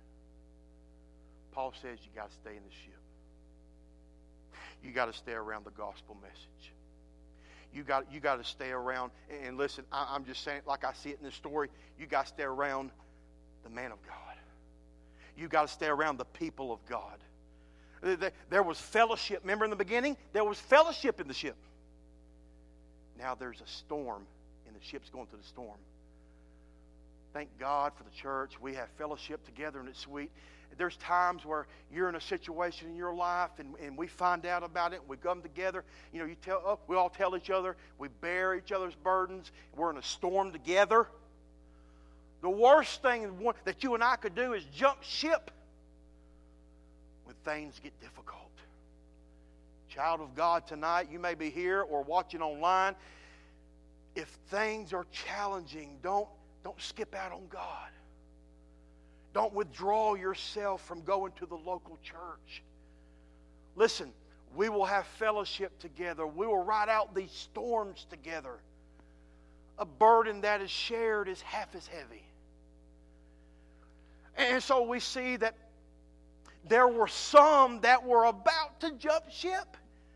Paul says you got to stay in the ship. You got to stay around the gospel message. You got, you got to stay around. And listen, I, I'm just saying, like I see it in this story, you got to stay around the man of God. You got to stay around the people of God. There, there was fellowship. Remember in the beginning? There was fellowship in the ship. Now there's a storm, and the ship's going through the storm. Thank God for the church. We have fellowship together, and it's sweet. There's times where you're in a situation in your life, and, and we find out about it, and we come together. You know, you tell, oh, we all tell each other. We bear each other's burdens. We're in a storm together. The worst thing that you and I could do is jump ship when things get difficult. Child of God, tonight, you may be here or watching online. If things are challenging, don't, don't skip out on God. Don't withdraw yourself from going to the local church. Listen, we will have fellowship together. We will ride out these storms together. A burden that is shared is half as heavy. And so we see that there were some that were about to jump ship.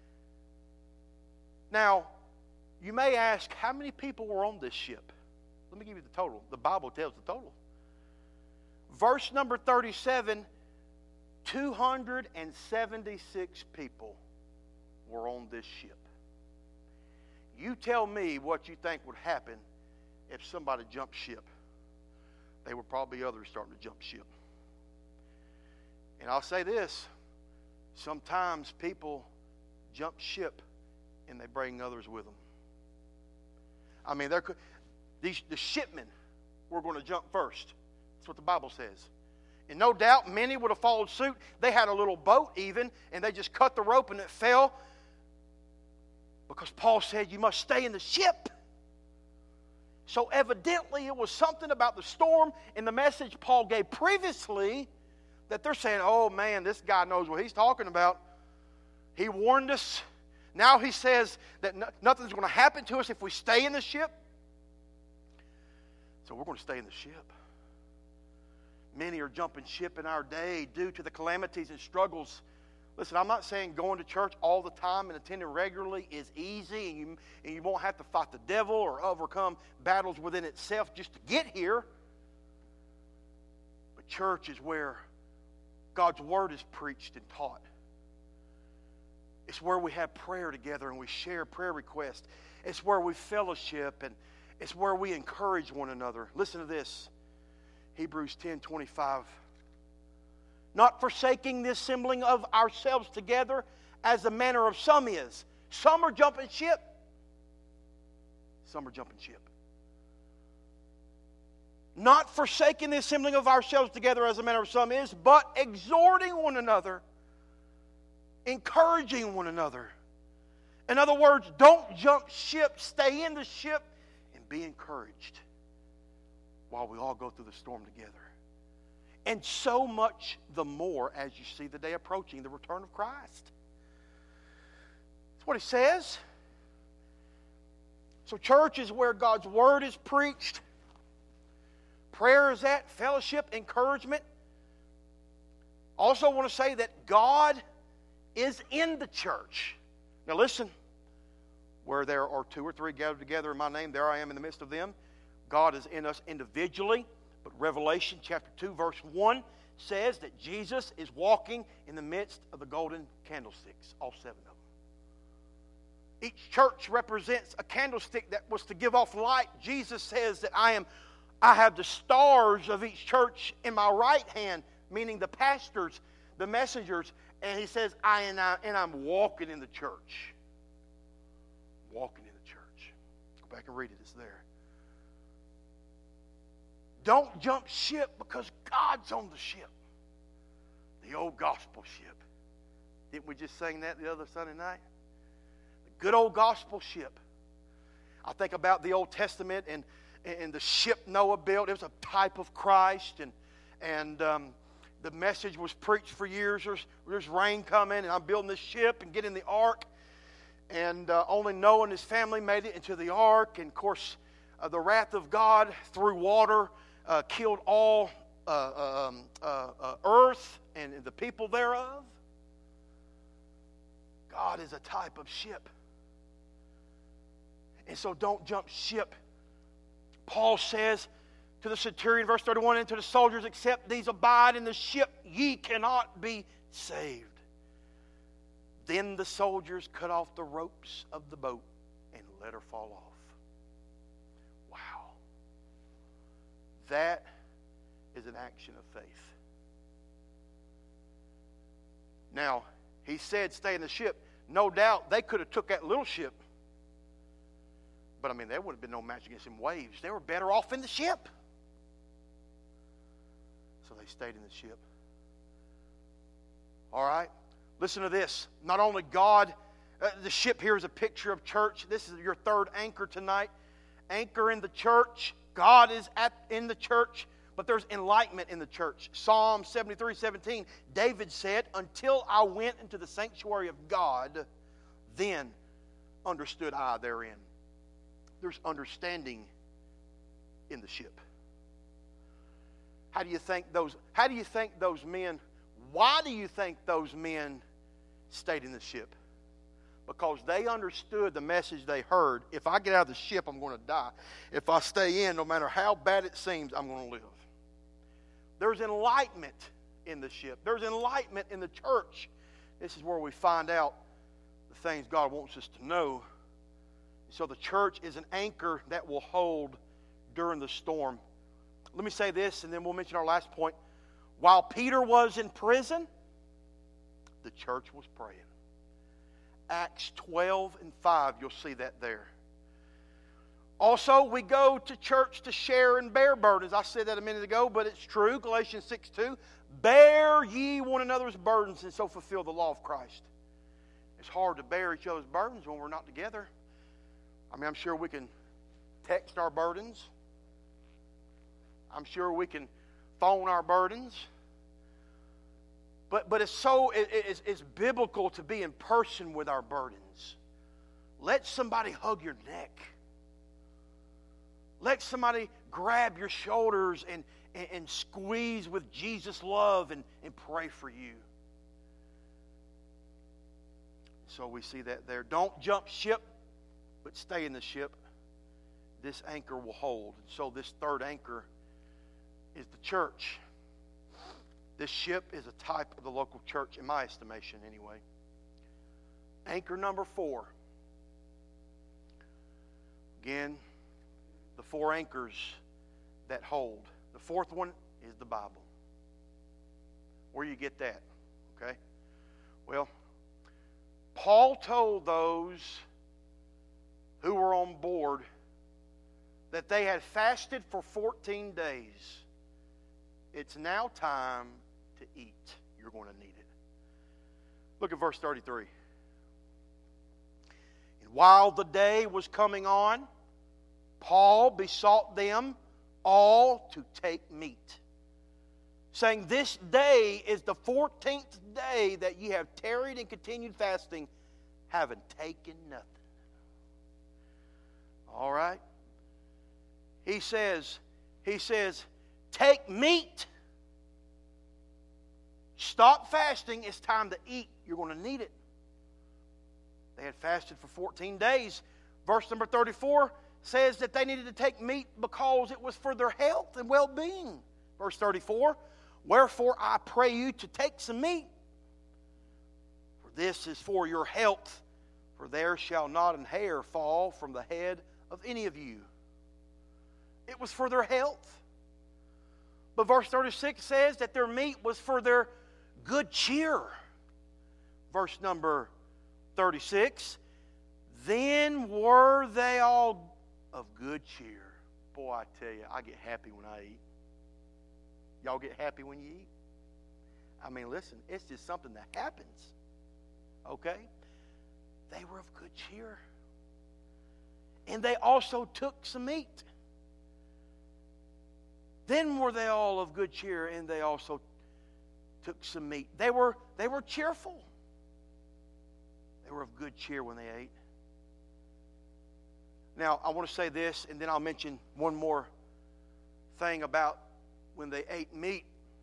Now, you may ask, how many people were on this ship? Let me give you the total. The Bible tells the total. Verse number thirty-seven, two hundred seventy-six people were on this ship. You tell me what you think would happen if somebody jumped ship. There were probably others starting to jump ship. And I'll say this, sometimes people jump ship and they bring others with them. I mean, there could, these, the shipmen were going to jump first. That's what the Bible says. And no doubt many would have followed suit. They had a little boat even, and they just cut the rope and it fell. Because Paul said you must stay in the ship. So evidently it was something about the storm and the message Paul gave previously that they're saying, oh man, this guy knows what he's talking about. He warned us. Now he says that no, nothing's going to happen to us if we stay in the ship. So we're going to stay in the ship. Many are jumping ship in our day due to the calamities and struggles. Listen, I'm not saying going to church all the time and attending regularly is easy and you, and you won't have to fight the devil or overcome battles within itself just to get here. But church is where God's Word is preached and taught. It's where we have prayer together and we share prayer requests. It's where we fellowship and it's where we encourage one another. Listen to this. Hebrews ten twenty-five. Not forsaking the assembling of ourselves together as the manner of some is. Some are jumping ship. Some are jumping ship. Not forsaking the assembling of ourselves together as the manner of some is, but exhorting one another, encouraging one another. In other words, don't jump ship, stay in the ship, and be encouraged while we all go through the storm together. And so much the more as you see the day approaching, the return of Christ. That's what he says. So church is where God's Word is preached. prayer is that, fellowship, encouragement. Also want to say that God is in the church. Now listen, where there are two or three gathered together in my name, there I am in the midst of them. God is in us individually, but Revelation chapter two verse one says that Jesus is walking in the midst of the golden candlesticks, all seven of them. Each church represents a candlestick that was to give off light. Jesus says that I am, I have the stars of each church in my right hand, meaning the pastors, the messengers, and he says, I and, I and I'm walking in the church. Walking in the church. Go back and read it, it's there. Don't jump ship because God's on the ship. The old gospel ship. Didn't we just sing that the other Sunday night? The good old gospel ship. I think about the Old Testament and, and the ship Noah built. It was a type of Christ. And, and um, the message was preached for years. There's, there's rain coming and I'm building this ship and getting the ark. And uh, only Noah and his family made it into the ark. And of course, uh, the wrath of God through water Uh, killed all uh, um, uh, uh, earth and the people thereof. God is a type of ship. And so don't jump ship. Paul says to the centurion, verse thirty-one, and to the soldiers, except these abide in the ship, ye cannot be saved. Then the soldiers cut off the ropes of the boat and let her fall off. That is an action of faith. Now, he said stay in the ship. No doubt they could have took that little ship. But, I mean, there would have been no match against them waves. They were better off in the ship. So they stayed in the ship. All right? Listen to this. Not only God, uh, the ship here is a picture of church. This is your third anchor tonight. Anchor in the church. God is at, in the church, but there's enlightenment in the church. Psalm seventy-three seventeen, David said, until I went into the sanctuary of God, then understood I therein. There's understanding in the ship. How do you think those, how do you think those men, why do you think those men stayed in the ship? Because they understood the message they heard. If I get out of the ship, I'm going to die. If I stay in, no matter how bad it seems, I'm going to live. There's enlightenment in the ship. There's enlightenment in the church. This is where we find out the things God wants us to know. So the church is an anchor that will hold during the storm. Let me say this, and then we'll mention our last point. While Peter was in prison, the church was praying. Acts twelve and five, you'll see that there. Also, we go to church to share and bear burdens. I said that a minute ago, but it's true. Galatians six two, bear ye one another's burdens and so fulfill the law of Christ. It's hard to bear each other's burdens when we're not together. I mean, I'm sure we can text our burdens. I'm sure we can phone our burdens. But, but it's so it, it's, it's biblical to be in person with our burdens. Let somebody hug your neck. Let somebody grab your shoulders and, and, and squeeze with Jesus' love and, and pray for you. So we see that there. Don't jump ship, but stay in the ship. This anchor will hold. So this third anchor is the church. This ship is a type of the local church, in my estimation anyway. Anchor number four. Again, the four anchors that hold. The fourth one is the Bible. Where do you get that? Okay? Well, Paul told those who were on board that they had fasted for fourteen days. It's now time to eat. You're going to need it. Look at verse thirty-three. And while the day was coming on, Paul besought them all to take meat, saying, this day is the fourteenth day that ye have tarried and continued fasting, having taken nothing. All right? He says, he says, take meat. Stop fasting. It's time to eat. You're going to need it. They had fasted for fourteen days. Verse number thirty-four says that they needed to take meat because it was for their health and well-being. Verse thirty-four, wherefore I pray you to take some meat, for this is for your health, for there shall not an hair fall from the head of any of you. It was for their health. But verse thirty-six says that their meat was for their good cheer. Verse number thirty-six, then were they all of good cheer. Boy, I tell you, I get happy when I eat. Y'all get happy when you eat? I mean, listen, it's just something that happens. Okay? They were of good cheer. And they also took some meat. Then were they all of good cheer, and they also took some meat. They were, they were cheerful. They were of good cheer when they ate. Now, I want to say this, and then I'll mention one more thing about when they ate meat.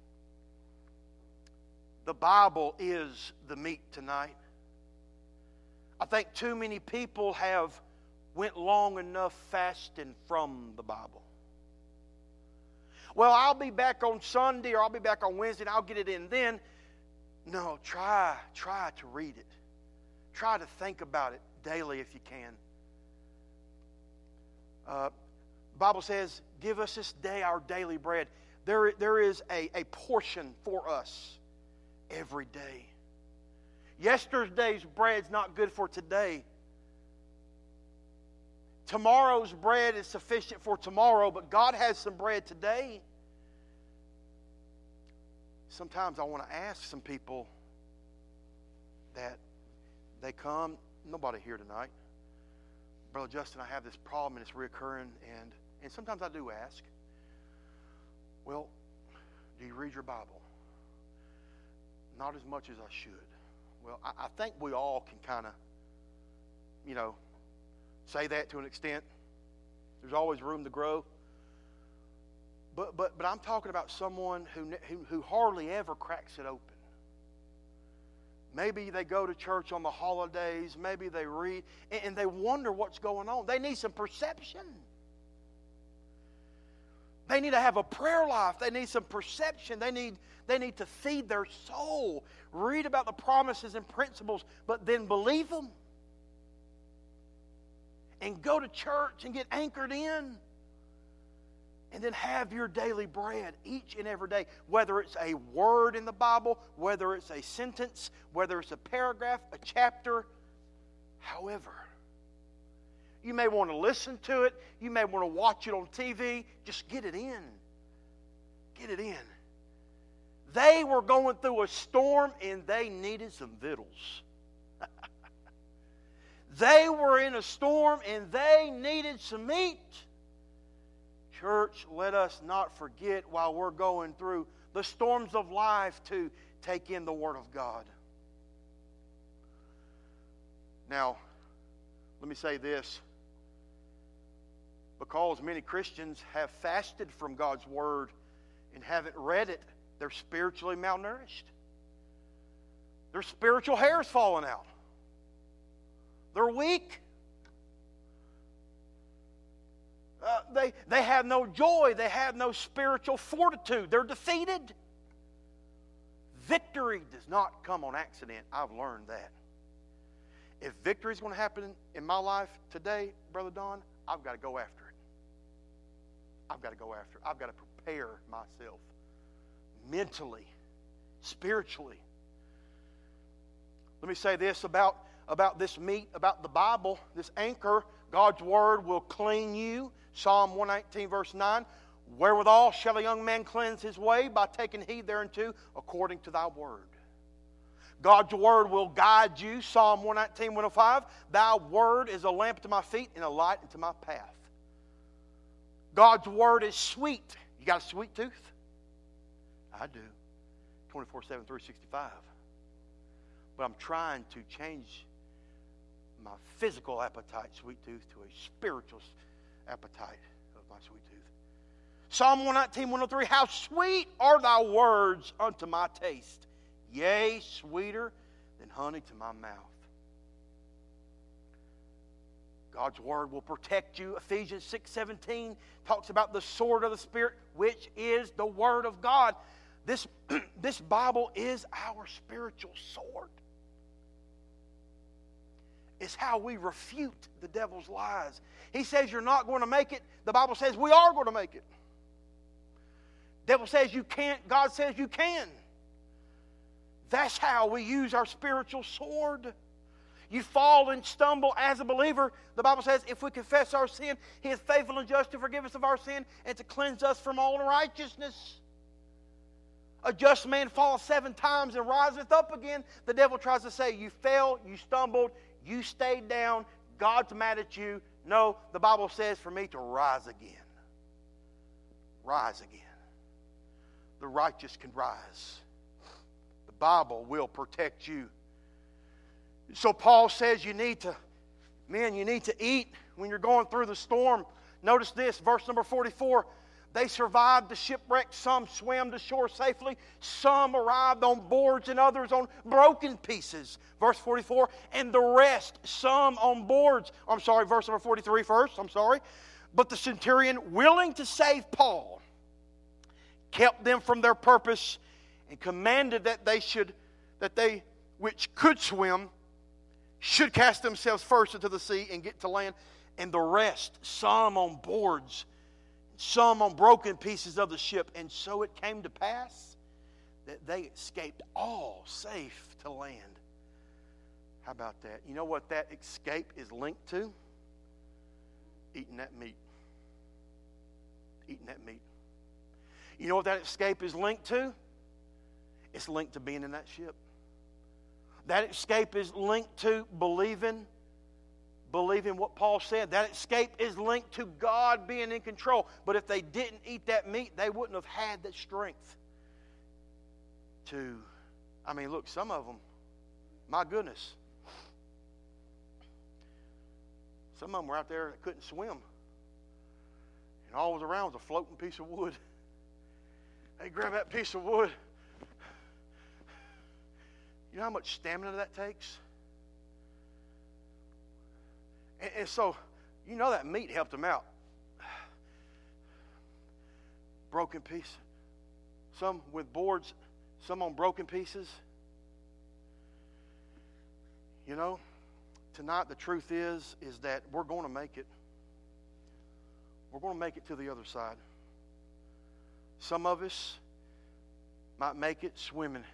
The Bible is the meat tonight. I think too many people have went long enough fasting from the Bible. Well, I'll be back on Sunday or I'll be back on Wednesday and I'll get it in then. No, try, try to read it. Try to think about it daily if you can. Uh, the Bible says, give us this day our daily bread. There, there is a, a portion for us every day. Yesterday's bread's not good for today. Tomorrow's bread is sufficient for tomorrow, but God has some bread today. Sometimes I want to ask some people that they come, nobody here tonight. Brother Justin, I have this problem and it's reoccurring, and, and sometimes I do ask, well, do you read your Bible? Not as much as I should. Well, I, I think we all can kind of, you know, say that to an extent. There's always room to grow. But but but I'm talking about someone who who, who hardly ever cracks it open. Maybe they go to church on the holidays. Maybe they read, and, and they wonder what's going on. They need some perception. They need to have a prayer life. They need some perception. They need, they need to feed their soul. Read about the promises and principles, but then believe them. And go to church and get anchored in. And then have your daily bread each and every day. Whether it's a word in the Bible, whether it's a sentence, whether it's a paragraph, a chapter, however. You may want to listen to it. You may want to watch it on T V. Just get it in. Get it in. They were going through a storm and they needed some victuals. They were in a storm and they needed some meat. Church, let us not forget while we're going through the storms of life to take in the Word of God. Now, let me say this. Because many Christians have fasted from God's Word and haven't read it, they're spiritually malnourished. Their spiritual hair is falling out. They're weak. Uh, they, they have no joy. They have no spiritual fortitude. They're defeated. Victory does not come on accident. I've learned that. If victory is going to happen in my life today, Brother Don, I've got to go after it. I've got to go after it. I've got to prepare myself mentally, spiritually. Let me say this about, about this meat, about the Bible, this anchor. God's Word will clean you. Psalm one nineteen, verse nine. Wherewithal shall a young man cleanse his way? By taking heed thereunto, according to thy word. God's Word will guide you. Psalm one nineteen, one oh five. Thy word is a lamp to my feet and a light unto my path. God's Word is sweet. You got a sweet tooth? I do. twenty-four seven, three sixty-five. But I'm trying to change my physical appetite, sweet tooth, to a spiritual appetite of my sweet tooth. Psalm one nineteen, one oh three, how sweet are thy words unto my taste, yea, sweeter than honey to my mouth. God's word will protect you. Ephesians six seventeen talks about the sword of the Spirit, which is the word of God. This, this Bible is our spiritual sword. It's how we refute the devil's lies. He says you're not going to make it. The Bible says we are going to make it. The devil says you can't. God says you can. That's how we use our spiritual sword. You fall and stumble as a believer. The Bible says if we confess our sin, He is faithful and just to forgive us of our sin and to cleanse us from all unrighteousness. A just man falleth seven times and riseth up again. The devil tries to say you fell, you stumbled, you stayed down, God's mad at you. No, the Bible says for me to rise again. Rise again. The righteous can rise. The Bible will protect you. So Paul says you need to, men, you need to eat when you're going through the storm. Notice this, verse number forty-four. They survived the shipwreck. Some swam to shore safely. Some arrived on boards and others on broken pieces. Verse forty-four. And the rest, some on boards. I'm sorry, verse number forty-three first. I'm sorry. But the centurion, willing to save Paul, kept them from their purpose and commanded that they should, that they which could swim should cast themselves first into the sea and get to land. And the rest, some on boards, some on broken pieces of the ship. And so it came to pass that they escaped all safe to land. How about that? You know what that escape is linked to? Eating that meat. Eating that meat. You know what that escape is linked to? It's linked to being in that ship. That escape is linked to believing Believing what Paul said. That escape is linked to God being in control. But if they didn't eat that meat, they wouldn't have had the strength to, I mean, look, some of them, my goodness. Some of them were out there that couldn't swim. And all was around was a floating piece of wood. They grab that piece of wood. You know how much stamina that takes? And, and so, you know that meat helped them out. Broken piece. Some with boards, some on broken pieces. You know, tonight the truth is, is that we're going to make it. We're going to make it to the other side. Some of us might make it swimming.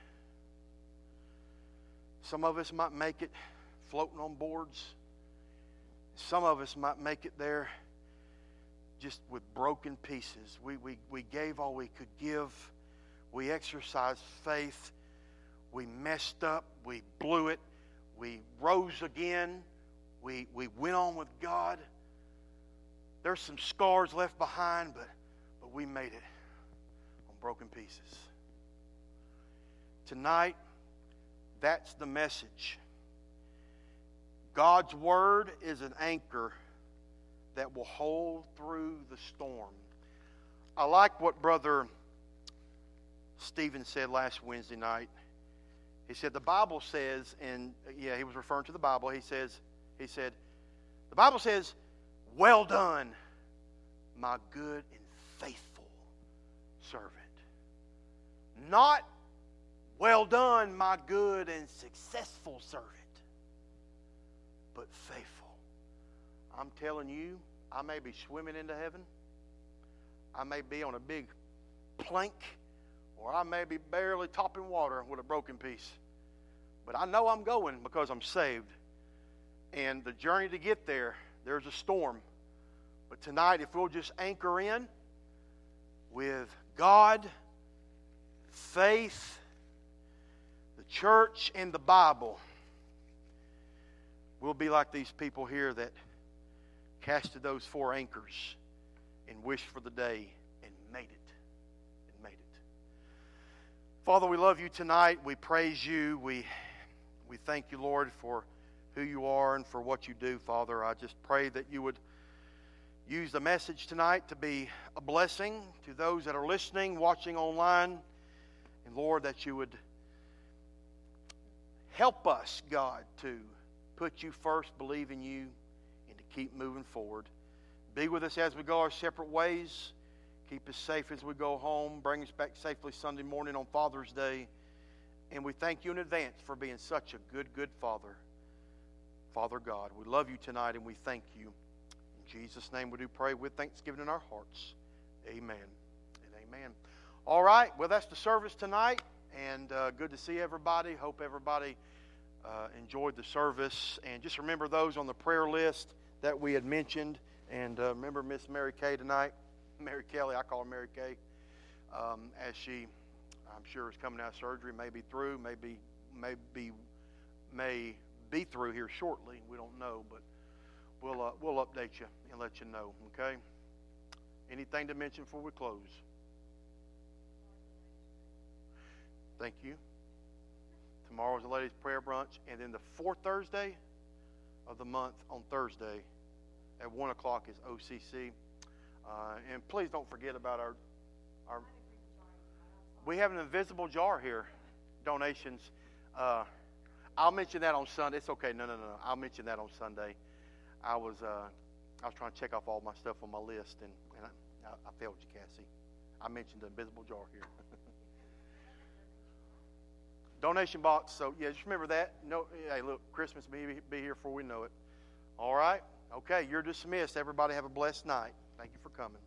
Some of us might make it floating on boards. Some of us might make it there just with broken pieces. We, we, we gave all we could give. We exercised faith. We messed up. We blew it. We rose again. We, we went on with God. There's some scars left behind, but, but we made it on broken pieces. Tonight, that's the message. God's Word is an anchor that will hold through the storm. I like what Brother Stephen said last Wednesday night. He said the Bible says, and yeah, he was referring to the Bible. He says, he said, the Bible says, "Well done, my good and faithful servant." Not, "Well done, my good and successful servant," but faithful. I'm telling you, I may be swimming into heaven. I may be on a big plank, or I may be barely topping water with a broken piece. But I know I'm going because I'm saved. And the journey to get there, there's a storm. But tonight, if we'll just anchor in with God, faith, the church, and the Bible, we'll be like these people here that casted those four anchors and wished for the day and made it. And made it. Father, we love you tonight. We praise you. We, we thank you, Lord, for who you are and for what you do, Father. I just pray that you would use the message tonight to be a blessing to those that are listening, watching online. And Lord, that you would help us, God, to put you first, believe in you, and to keep moving forward. Be with us as we go our separate ways. Keep us safe as we go home. Bring us back safely Sunday morning on Father's Day. And we thank you in advance for being such a good, good Father. Father God, we love you tonight and we thank you. In Jesus' name we do pray with thanksgiving in our hearts. Amen and amen. All right, well, that's the service tonight. And uh, good to see everybody. Hope everybody uh, enjoyed the service. And just remember those on the prayer list that we had mentioned. And uh, remember Miss Mary Kay tonight. Mary Kelly, I call her Mary Kay. Um, as she, I'm sure, is coming out of surgery, may be through, maybe, may be, may be through here shortly. We don't know, but we'll uh, we'll update you and let you know. Okay. Anything to mention before we close? Thank you. Tomorrow's the ladies' prayer brunch, and then the fourth Thursday of the month on Thursday at one o'clock is O C C. Uh, and please don't forget about our our. We have an invisible jar here, donations. Uh, I'll mention that on Sunday. It's okay. No, no, no, no. I'll mention that on Sunday. I was uh, I was trying to check off all my stuff on my list, and, and I, I failed you, Cassie. I mentioned the invisible jar here. Donation box. So yeah, just remember that. No, hey, look, Christmas be be here before we know it. All right. Okay, you're dismissed. Everybody have a blessed night. Thank you for coming.